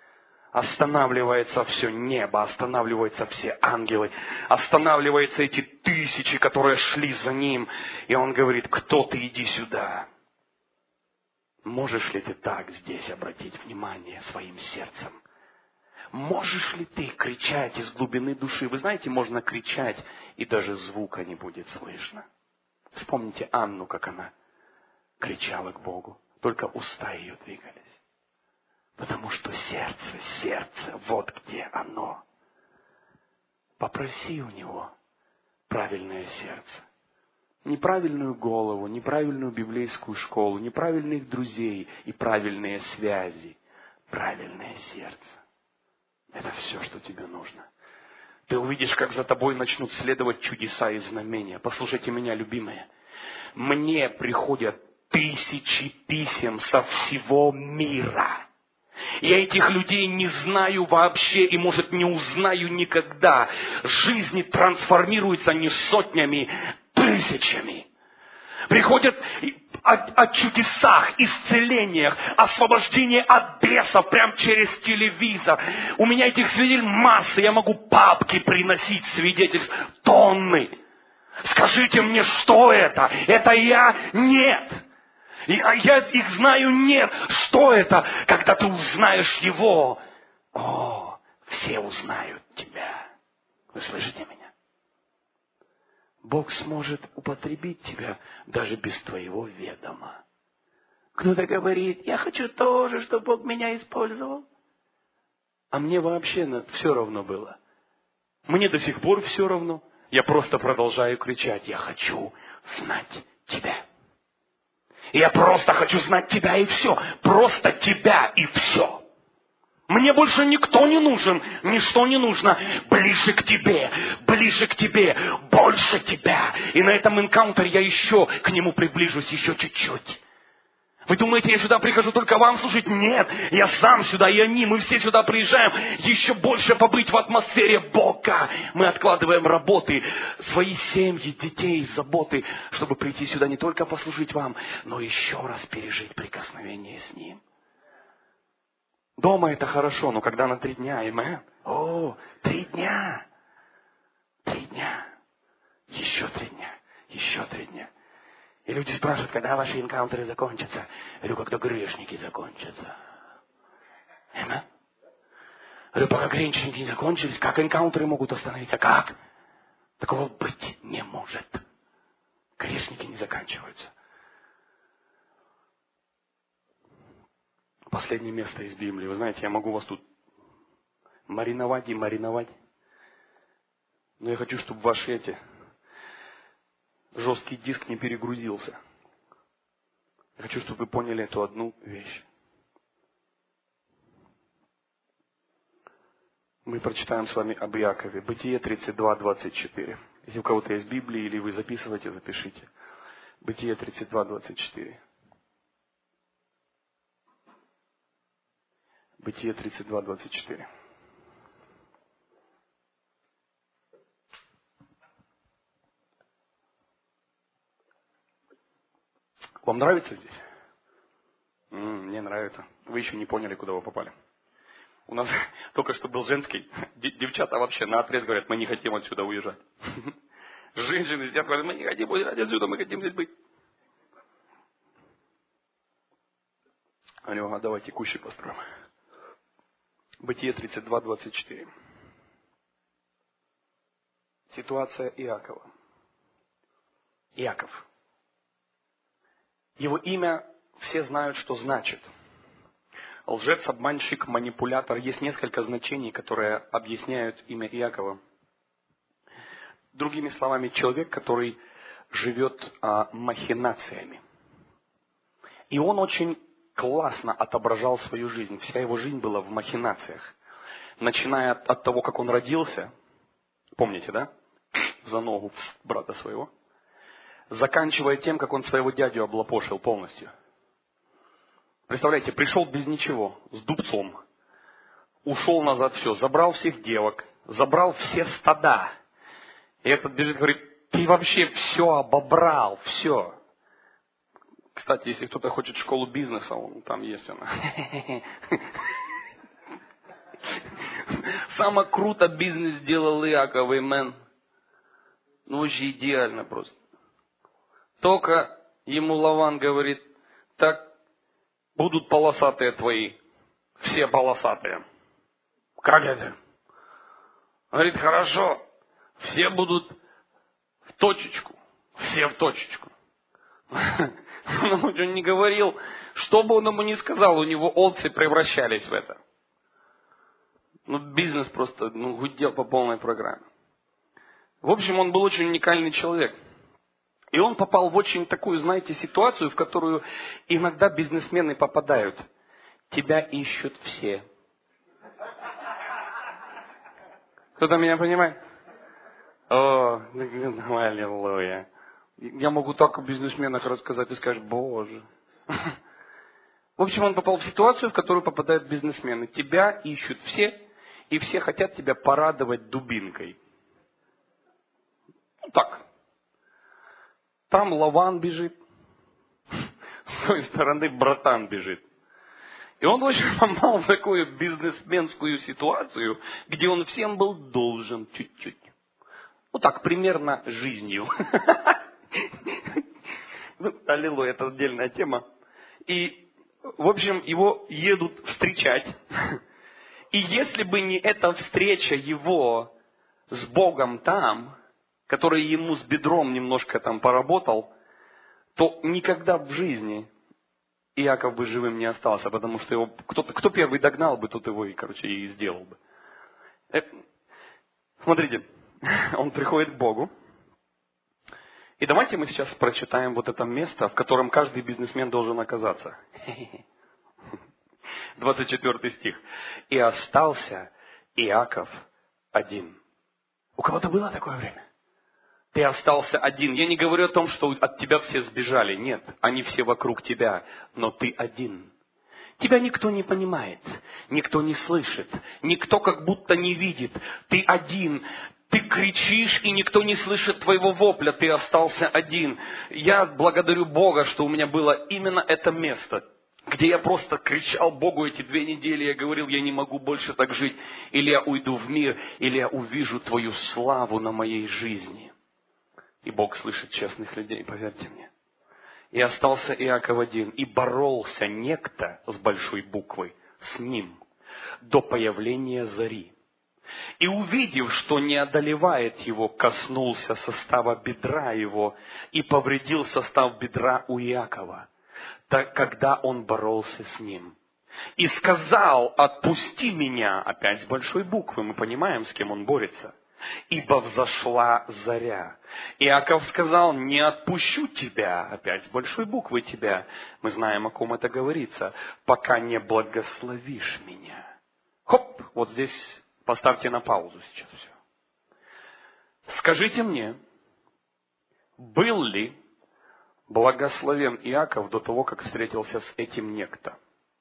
Останавливается все небо, останавливаются все ангелы, останавливаются эти тысячи, которые шли за ним. И он говорит: кто ты, иди сюда. Можешь ли ты так здесь обратить внимание своим сердцем? Можешь ли ты кричать из глубины души? Вы знаете, можно кричать, и даже звука не будет слышно. Вспомните Анну, как она кричала к Богу. Только уста ее двигались. Потому что сердце, вот где оно. Попроси у него правильное сердце. Неправильную голову, неправильную библейскую школу, неправильных друзей и правильные связи. Правильное сердце. Это все, что тебе нужно. Ты увидишь, как за тобой начнут следовать чудеса и знамения. Послушайте меня, любимые. Мне приходят тысячи писем со всего мира. Я этих людей не знаю вообще и, может, не узнаю никогда. Жизни трансформируются не сотнями, тысячами. Приходят о чудесах, исцелениях, освобождении от бесов прямо через телевизор. У меня этих свидетелей масса, я могу папки приносить свидетельств, тонны. Скажите мне, что это? Это я? Нет. Я их знаю, нет. Что это? Когда ты узнаешь его, все узнают тебя. Вы слышите меня? Бог сможет употребить тебя даже без твоего ведома. Кто-то говорит: я хочу тоже, чтобы Бог меня использовал. А мне вообще все равно было. Мне до сих пор все равно. Я просто продолжаю кричать: я хочу знать тебя. Я просто хочу знать тебя и все. Просто тебя и все. Мне больше никто не нужен, ничто не нужно. Ближе к тебе, больше тебя. И на этом энкаунтере я еще к нему приближусь, еще чуть-чуть. Вы думаете, я сюда прихожу только вам служить? Нет, я сам сюда, и они, мы все сюда приезжаем. Еще больше побыть в атмосфере Бога. Мы откладываем работы, свои семьи, детей, заботы, чтобы прийти сюда не только послужить вам, но еще раз пережить прикосновение с Ним. Дома это хорошо, но когда на 3 дня, амен? 3 дня. 3 дня. Еще 3 дня. Еще 3 дня. И люди спрашивают, когда ваши энкаунтеры закончатся. Я говорю, когда грешники закончатся. Амен? Я говорю, пока грешники не закончились, как энкаунтеры могут остановиться? Как? Такого быть не может. Грешники не заканчиваются. Последнее место из Библии. Вы знаете, я могу вас тут мариновать и мариновать. Но я хочу, чтобы ваши жесткий диск не перегрузился. Я хочу, чтобы вы поняли эту одну вещь. Мы прочитаем с вами об Иакове. Бытие 32:24. Если у кого-то есть Библия, или вы записываете, запишите. Бытие 32:24. Бытие 32:24. Вам нравится здесь? Мне нравится. Вы еще не поняли, куда вы попали. У нас только что был женский. Девчата вообще наотрез говорят, мы не хотим отсюда уезжать. Женщины сидят, говорят, мы не хотим уезжать отсюда, мы хотим здесь быть. Алло, давайте кущи построим. Бытие 32:24. Ситуация Иакова. Иаков. Его имя все знают, что значит. Лжец, обманщик, манипулятор. Есть несколько значений, которые объясняют имя Иакова. Другими словами, человек, который живет махинациями. И он очень классно отображал свою жизнь. Вся его жизнь была в махинациях. Начиная от того, как он родился, помните, да? За ногу брата своего. Заканчивая тем, как он своего дядю облапошил полностью. Представляете, пришел без ничего, с дубцом. Ушел назад, все, забрал всех девок, забрал все стада. И этот бежит, говорит, ты вообще все обобрал, все. Кстати, если кто-то хочет школу бизнеса, там есть она. Самое круто бизнес делал Иаков, амен. Ну, вообще идеально просто. Только ему Лаван говорит, так будут полосатые твои. Все полосатые. Как это? Говорит, хорошо. Все будут в точечку. Все в точечку. Он не говорил, что бы он ему ни сказал, у него овцы превращались в это. Ну, бизнес просто гудел по полной программе. В общем, он был очень уникальный человек. И он попал в очень такую, знаете, ситуацию, в которую иногда бизнесмены попадают. Тебя ищут все. Кто-то меня понимает? О, аллилуйя. Я могу так о бизнесменах рассказать, ты скажешь, Боже. В общем, он попал в ситуацию, в которую попадают бизнесмены. Тебя ищут все, и все хотят тебя порадовать дубинкой. Ну так. Там Лаван бежит, с той стороны братан бежит. И он очень попал в такую бизнесменскую ситуацию, где он всем был должен чуть-чуть. Вот так, примерно жизнью. Аллилуйя, это отдельная тема. И, в общем, его едут встречать. И если бы не эта встреча его с Богом там, который ему с бедром немножко там поработал, то никогда в жизни Иаков бы живым не остался, потому что его кто первый догнал бы, тот его и сделал бы. Смотрите, он приходит к Богу. И давайте мы сейчас прочитаем вот это место, в котором каждый бизнесмен должен оказаться. 24 стих. «И остался Иаков один». У кого-то было такое время? Ты остался один. Я не говорю о том, что от тебя все сбежали. Нет, они все вокруг тебя, но ты один. Тебя никто не понимает, никто не слышит, никто как будто не видит. Ты один. Ты кричишь, и никто не слышит твоего вопля. Ты остался один. Я благодарю Бога, что у меня было именно это место, где я просто кричал Богу эти 2 недели. Я говорил, я не могу больше так жить. Или я уйду в мир, или я увижу Твою славу на моей жизни. И Бог слышит честных людей, поверьте мне. И остался Иаков один. И боролся некто с большой буквой с ним до появления зари. И увидев, что не одолевает его, коснулся состава бедра его и повредил состав бедра у Иакова, когда он боролся с ним. И сказал, отпусти меня, опять с большой буквы, мы понимаем, с кем он борется. Ибо взошла заря. Иаков сказал, не отпущу тебя, опять с большой буквы тебя. Мы знаем, о ком это говорится, пока не благословишь меня. Хоп, вот здесь поставьте на паузу сейчас все. Скажите мне, был ли благословен Иаков до того, как встретился с этим некто?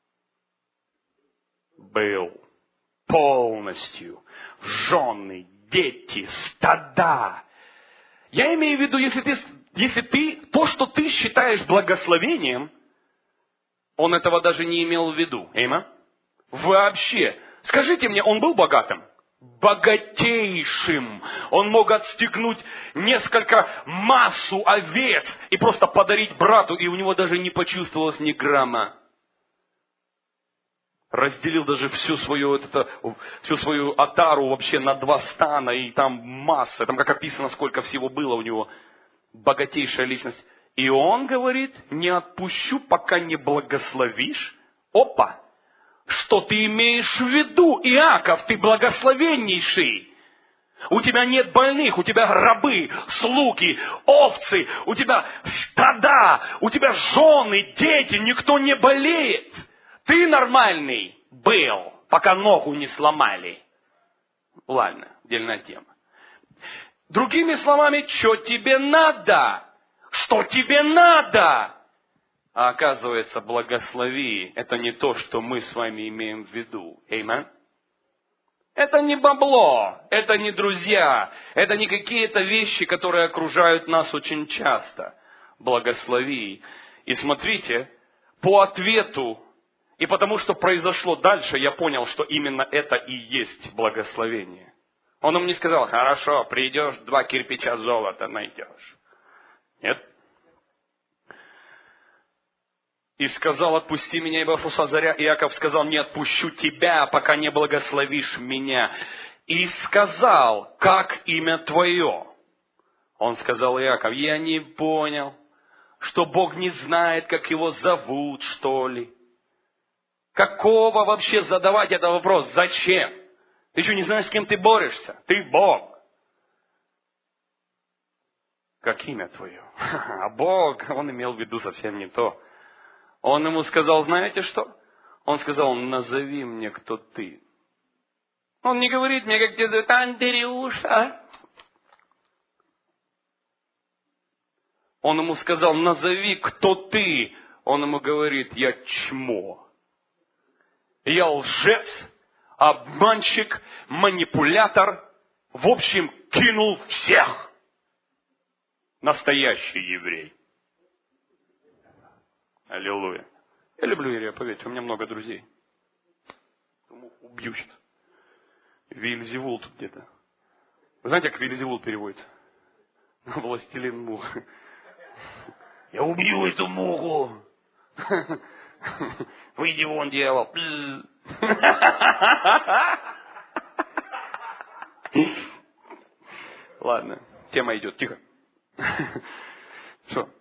Был. Полностью. Жены, дети, стада. Я имею в виду, если ты то, что ты считаешь благословением, он этого даже не имел в виду. Эйма? Вообще. Скажите мне, он был богатым? Богатейшим. Он мог отстегнуть массу овец и просто подарить брату, и у него даже не почувствовалось ни грамма. Разделил даже всю свою отару вообще на 2 стана, и там масса, там как описано, сколько всего было у него. Богатейшая личность. И он говорит, не отпущу, пока не благословишь. Опа! Что ты имеешь в виду, Иаков? Ты благословеннейший. У тебя нет больных, у тебя рабы, слуги, овцы, у тебя стада, у тебя жены, дети, никто не болеет. Ты нормальный был, пока ногу не сломали. Ладно, отдельная тема. Другими словами, что тебе надо? Что тебе надо? А оказывается, благослови, это не то, что мы с вами имеем в виду. Аминь. Это не бабло, это не друзья, это не какие-то вещи, которые окружают нас очень часто. Благослови. И смотрите, по ответу И потому что произошло дальше, я понял, что именно это и есть благословение. Он ему не сказал: хорошо, придешь, 2 кирпича золота найдешь. Нет. И сказал: отпусти меня, ибо шла заря. Иаков сказал: не отпущу тебя, пока не благословишь меня. И сказал: как имя твое? Он сказал: Иаков. Я не понял, что Бог не знает, как его зовут, что ли. Какого вообще задавать этот вопрос? Зачем? Ты что, не знаешь, с кем ты борешься? Ты Бог. Как имя твое? А Бог, он имел в виду совсем не то. Он ему сказал: знаете что? Он сказал: назови мне, кто ты. Он не говорит мне, как тебя зовут, Андрюша. Он ему сказал: назови, кто ты. Он ему говорит: я чмо. Я лжец, обманщик, манипулятор. В общем, кинул всех. Настоящий еврей. Аллилуйя. Я люблю евреев, поверьте, у меня много друзей. Убью сейчас. Вельзевул тут где-то. Вы знаете, как Вельзевул переводится? Властелин мух. Я убью эту муху. Выйди вон, дьявол. Ладно, тема идет, тихо. Что?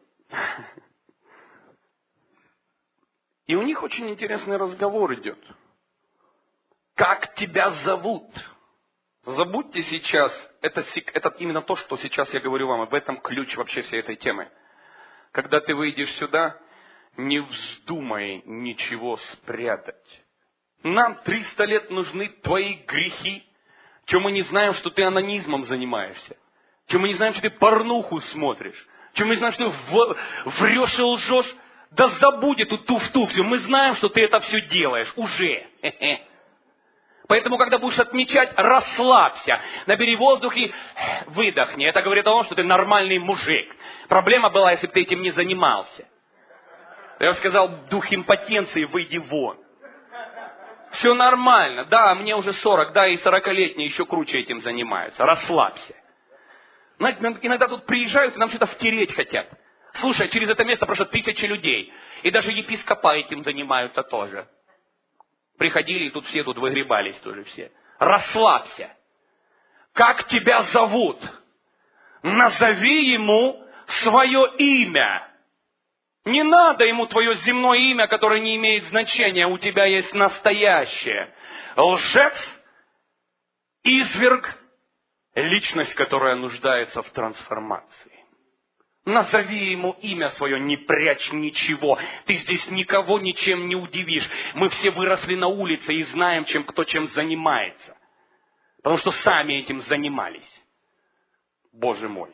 И у них очень интересный разговор идет. Как тебя зовут? Забудьте сейчас, это именно то, что сейчас я говорю вам, и в этом ключ вообще всей этой темы. Когда ты выйдешь сюда, не вздумай ничего спрятать. Нам 300 лет нужны твои грехи. Че мы не знаем, что ты анонизмом занимаешься? Че мы не знаем, что ты порнуху смотришь? Че мы не знаем, что ты врешь и лжешь? Да забудь эту туфту все. Мы знаем, что ты это все делаешь уже. Поэтому, когда будешь отмечать, расслабься. Набери воздух и выдохни. Это говорит о том, что ты нормальный мужик. Проблема была, если бы ты этим не занимался. Я бы сказал: дух импотенции, выйди вон. Все нормально. Да, мне уже 40, да, и 40-летние еще круче этим занимаются. Расслабься. Знаете, иногда тут приезжают и нам что-то втереть хотят. Слушай, через это место прошло 1000 людей. И даже епископа этим занимаются тоже. Приходили, и тут все тут выгребались тоже все. Расслабься. Как тебя зовут? Назови ему свое имя. Не надо ему твое земное имя, которое не имеет значения. У тебя есть настоящее. Лжец, изверг, личность, которая нуждается в трансформации. Назови ему имя свое, не прячь ничего. Ты здесь никого ничем не удивишь. Мы все выросли на улице и знаем, кто чем занимается. Потому что сами этим занимались. Боже мой.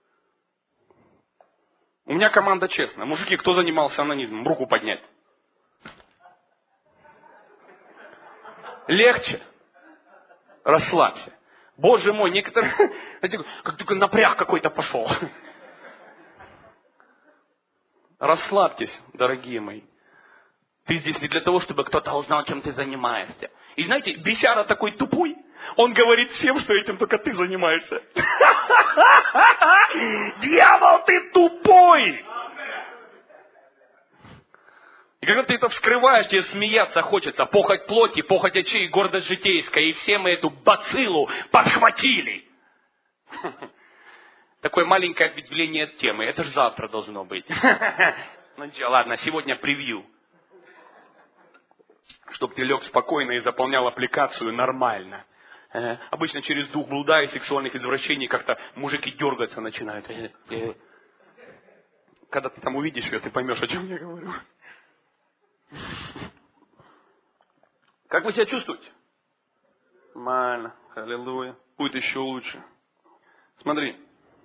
У меня команда честная. Мужики, кто занимался анонизмом? Руку поднять. Легче. Расслабься. Боже мой, некоторые, знаете, как только напряг какой-то пошел. Расслабьтесь, дорогие мои. Ты здесь не для того, чтобы кто-то узнал, чем ты занимаешься. И знаете, бесяра такой тупой, он говорит всем, что этим только ты занимаешься. Дьявол, ты тупой! И когда ты это вскрываешь, тебе смеяться хочется. Похоть плоти, похоть очей, гордость житейская. И все мы эту бациллу подхватили. Такое маленькое ответвление от темы. Это же завтра должно быть. Ну ничего, ладно, сегодня превью. Чтоб ты лег спокойно и заполнял аппликацию нормально. Обычно через дух блуда и сексуальных извращений как-то мужики дергаться начинают. Когда ты там увидишь ее, ты поймешь, о чем я говорю. Как вы себя чувствуете? Нормально. Аллилуйя. Будет еще лучше. Смотри.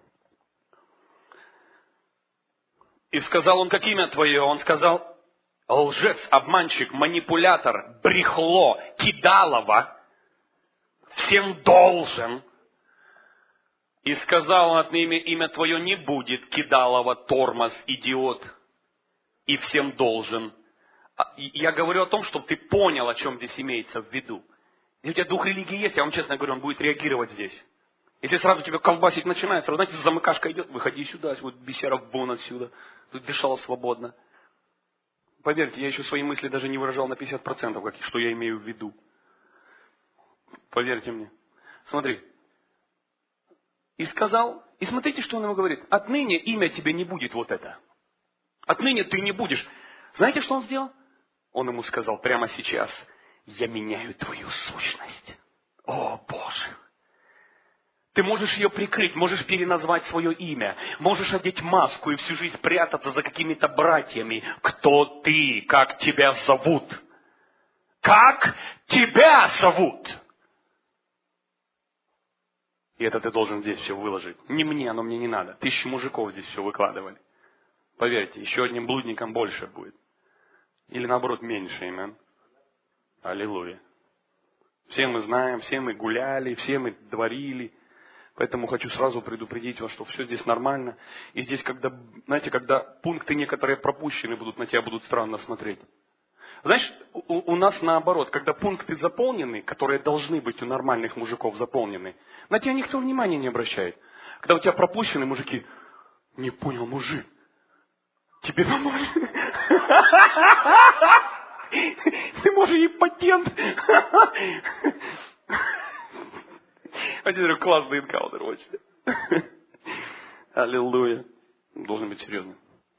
И сказал он: как имя твое? Он сказал: лжец, обманщик, манипулятор, брехло, кидалово, всем должен. И сказал он: отныне имя твое не будет кидалово, тормоз, идиот, и всем должен, Я говорю о том, чтобы ты понял, о чем здесь имеется в виду. Если у тебя дух религии есть, я вам честно говорю, он будет реагировать здесь. Если сразу тебя колбасить начинает, сразу, знаете, замыкашка идет, выходи сюда, вот бесеров вон отсюда. Тут дышал свободно. Поверьте, я еще свои мысли даже не выражал на 50%, что я имею в виду. Поверьте мне. Смотри. И сказал, и смотрите, что он ему говорит. Отныне имя тебе не будет вот это. Отныне ты не будешь. Знаете, что он сделал? Он ему сказал прямо сейчас, я меняю твою сущность. О, Боже! Ты можешь ее прикрыть, можешь переназвать свое имя, можешь одеть маску и всю жизнь прятаться за какими-то братьями. Кто ты? Как тебя зовут? Как тебя зовут? И это ты должен здесь все выложить. Не мне, оно мне не надо. 1000 мужиков здесь все выкладывали. Поверьте, еще одним блудником больше будет. Или наоборот меньше, имен. Аллилуйя. Все мы знаем, все мы гуляли, все мы творили. Поэтому хочу сразу предупредить вас, что все здесь нормально. И здесь, когда, знаете, когда пункты некоторые пропущены будут, на тебя будут странно смотреть. Знаешь, у нас наоборот, когда пункты заполнены, которые должны быть у нормальных мужиков заполнены, на тебя никто внимания не обращает. Когда у тебя пропущены мужики, не понял, мужик, тебе нормально? Ты можешь и патент. А теперь классный энкаунтер очень. Аллилуйя. Должен быть серьезным.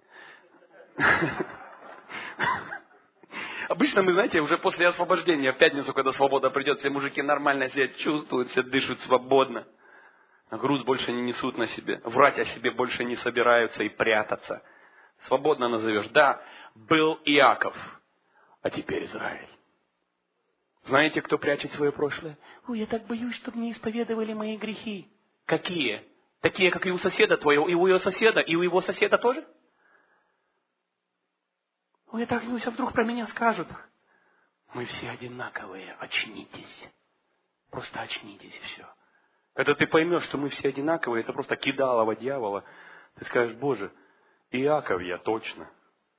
Обычно мы, знаете, уже после освобождения, в пятницу, когда свобода придет, все мужики нормально себя чувствуют, все дышат свободно. Груз больше не несут на себе. Врать о себе больше не собираются и прятаться. Свободно назовешь. Да, был Иаков, а теперь Израиль. Знаете, кто прячет свое прошлое? Ой, я так боюсь, чтобы не исповедовали мои грехи. Какие? Такие, как и у соседа твоего, и у его соседа, и у его соседа тоже? Ой, я так боюсь, а вдруг про меня скажут? Мы все одинаковые, очнитесь. Просто очнитесь, и все. Когда ты поймешь, что мы все одинаковые, это просто кидалово дьявола, ты скажешь, Боже, Иаков я точно.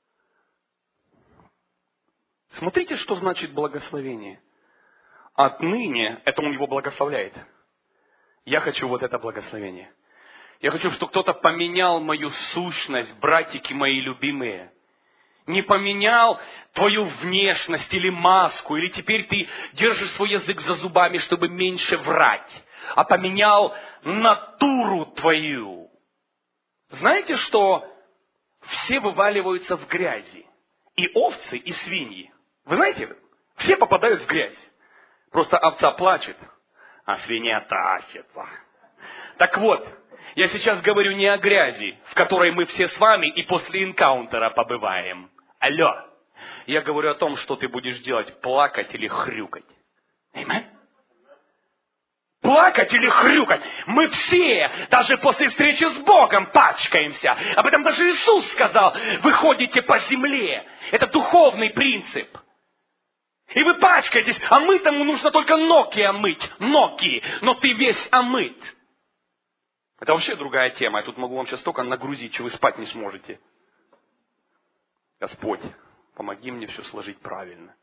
Смотрите, что значит благословение. Отныне, это он его благословляет. Я хочу вот это благословение. Я хочу, чтобы кто-то поменял мою сущность, братики мои любимые. Не поменял твою внешность или маску, или теперь ты держишь свой язык за зубами, чтобы меньше врать, а поменял натуру твою. Знаете, что все вываливаются в грязи. И овцы, и свиньи. Вы знаете, все попадают в грязь. Просто овца плачет, а свинья тащится. Так вот, я сейчас говорю не о грязи, в которой мы все с вами и после энкаунтера побываем. Алло. Я говорю о том, что ты будешь делать, плакать или хрюкать. Аминь. Плакать или хрюкать. Мы все, даже после встречи с Богом, пачкаемся. Об этом даже Иисус сказал. Вы ходите по земле. Это духовный принцип. И вы пачкаетесь, а мытому нужно только ноги омыть. Ноги. Но ты весь омыт. Это вообще другая тема. Я тут могу вам сейчас столько нагрузить, что вы спать не сможете. Господь, помоги мне все сложить правильно.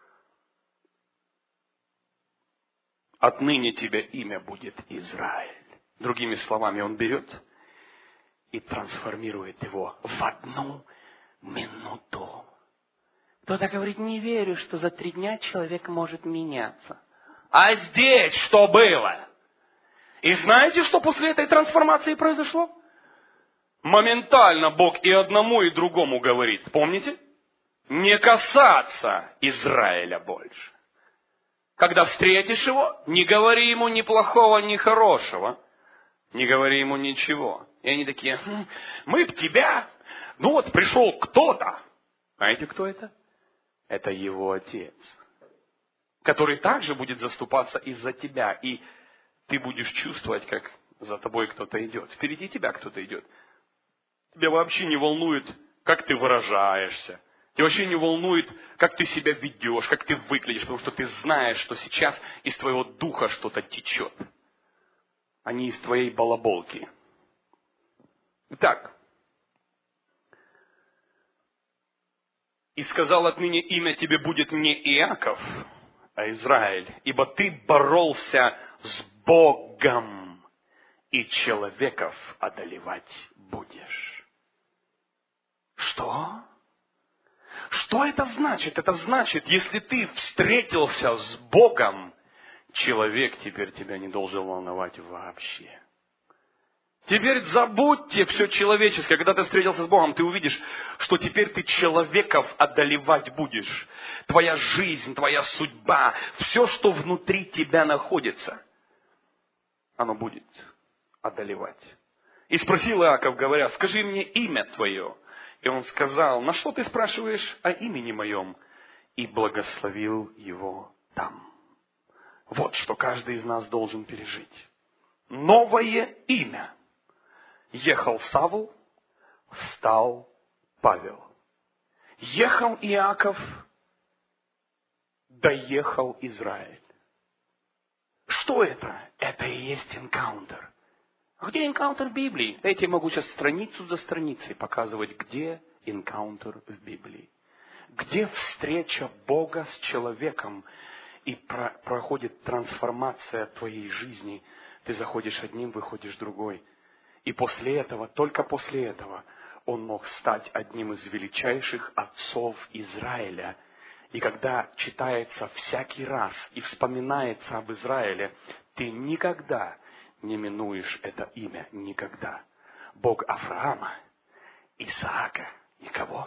Отныне тебе имя будет Израиль. Другими словами, он берет и трансформирует его в одну минуту. Кто-то говорит, не верю, что за 3 дня человек может меняться. А здесь что было? И знаете, что после этой трансформации произошло? Моментально Бог и одному, и другому говорит. Помните? Не касаться Израиля больше. Когда встретишь его, не говори ему ни плохого, ни хорошего. Не говори ему ничего. И они такие, мы б тебя, ну вот пришел кто-то. Знаете, кто это? Это его отец, который также будет заступаться из-за тебя. И ты будешь чувствовать, как за тобой кто-то идет. Впереди тебя кто-то идет. Тебя вообще не волнует, как ты выражаешься. Тебя вообще не волнует, как ты себя ведешь, как ты выглядишь, потому что ты знаешь, что сейчас из твоего духа что-то течет, а не из твоей балаболки. Итак, И сказал: отныне имя тебе будет не Иаков, а Израиль, ибо ты боролся с Богом, и человеков одолевать будешь. Что? Что это значит? Это значит, если ты встретился с Богом, человек теперь тебя не должен волновать вообще. Теперь забудьте все человеческое. Когда ты встретился с Богом, ты увидишь, что теперь ты человеков одолевать будешь. Твоя жизнь, твоя судьба, все, что внутри тебя находится, оно будет одолевать. И спросил Иаков, говоря: скажи мне имя твое. И он сказал: на что ты спрашиваешь о имени моем? И благословил его там. Вот что каждый из нас должен пережить. Новое имя. Ехал Савл, встал Павел. Ехал Иаков, доехал Израиль. Что это? Это и есть энкаунтер. Где энкаунтер в Библии? Я тебе могу сейчас страницу за страницей показывать, где энкаунтер в Библии. Где встреча Бога с человеком и проходит трансформация твоей жизни. Ты заходишь одним, выходишь другой. И после этого, только после этого, он мог стать одним из величайших отцов Израиля. И когда читается всякий раз и вспоминается об Израиле, ты никогда не минуешь это имя. Никогда. Бог Авраама, Исаака и кого?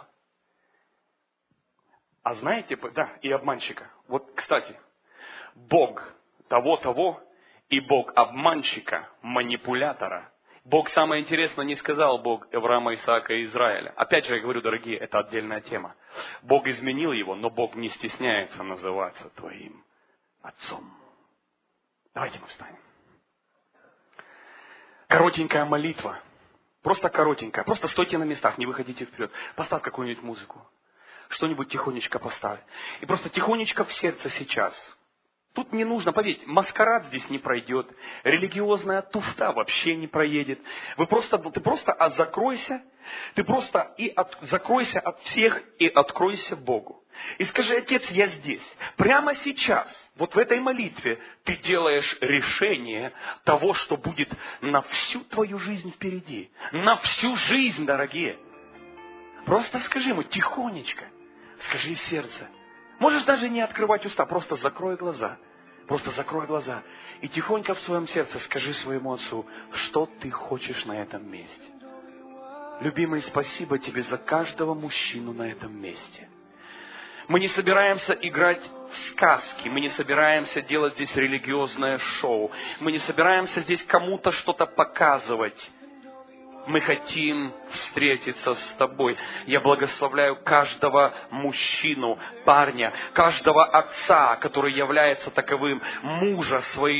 А знаете, да, и обманщика. Вот, кстати, Бог того и Бог обманщика, манипулятора. Бог, самое интересное, не сказал Бог Авраама, Исаака и Израиля. Опять же, я говорю, дорогие, это отдельная тема. Бог изменил его, но Бог не стесняется называться твоим отцом. Давайте мы встанем. Коротенькая молитва. Просто коротенькая. Просто стойте на местах, не выходите вперед. Поставь какую-нибудь музыку. Что-нибудь тихонечко поставь. И просто тихонечко в сердце сейчас. Тут не нужно, поверьте, маскарад здесь не пройдет, религиозная туфта вообще не проедет. Ты просто закройся, закройся от всех и откройся Богу. И скажи: Отец, я здесь. Прямо сейчас, вот в этой молитве, ты делаешь решение того, что будет на всю твою жизнь впереди. На всю жизнь, дорогие. Просто скажи ему тихонечко, скажи в сердце. Можешь даже не открывать уста, просто закрой глаза. Просто закрой глаза. И тихонько в своем сердце скажи своему отцу, что ты хочешь на этом месте. Любимый, спасибо тебе за каждого мужчину на этом месте. Мы не собираемся играть в сказки, мы не собираемся делать здесь религиозное шоу, мы не собираемся здесь кому-то что-то показывать. Мы хотим встретиться с тобой. Я благословляю каждого мужчину, парня, каждого отца, который является таковым, мужа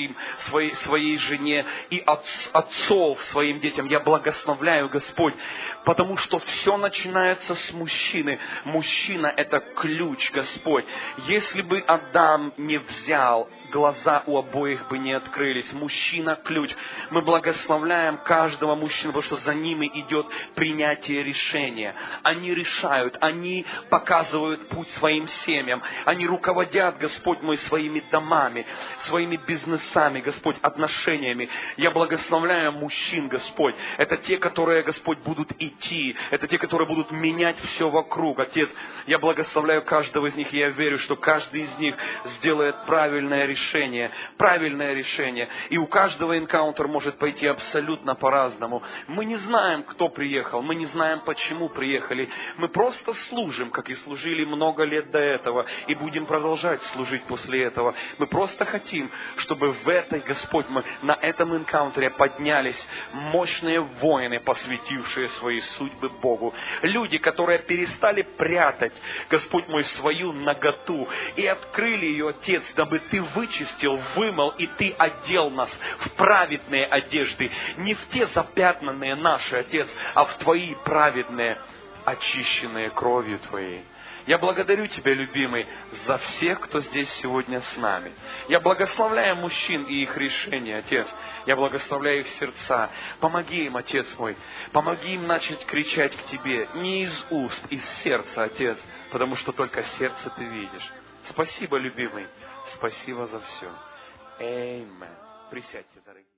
своей жене и отцов своим детям. Я благословляю, Господь, потому что все начинается с мужчины. Мужчина – это ключ, Господь. Если бы Адам не взял, глаза у обоих бы не открылись. Мужчина – ключ. Мы благословляем каждого мужчину, потому что за ними идет принятие решения. Они решают, они показывают путь своим семьям. Они руководят, Господь мой, своими домами, своими бизнесами, Господь, отношениями. Я благословляю мужчин, Господь. Это те, которые, Господь, будут идти. Это те, которые будут менять все вокруг. Отец, я благословляю каждого из них, и я верю, что каждый из них сделает правильное решение. Правильное решение. И у каждого энкаунтер может пойти абсолютно по-разному. Мы не знаем, кто приехал. Мы не знаем, почему приехали. Мы просто служим, как и служили много лет до этого. И будем продолжать служить после этого. Мы просто хотим, чтобы в этой, Господь, мы на этом энкаунтере поднялись мощные воины, посвятившие свои судьбы Богу. Люди, которые перестали прятать, Господь мой, свою наготу и открыли ее, Отец, дабы Ты вычистил, вымыл, и Ты одел нас в праведные одежды. Не в те запятнанные наши, Отец, а в Твои праведные, очищенные кровью Твоей. Я благодарю Тебя, любимый, за всех, кто здесь сегодня с нами. Я благословляю мужчин и их решения, Отец. Я благословляю их сердца. Помоги им, Отец мой. Помоги им начать кричать к Тебе. Не из уст, из сердца, Отец. Потому что только сердце Ты видишь. Спасибо, любимый. Спасибо за все. Аминь. Присядьте, дорогие.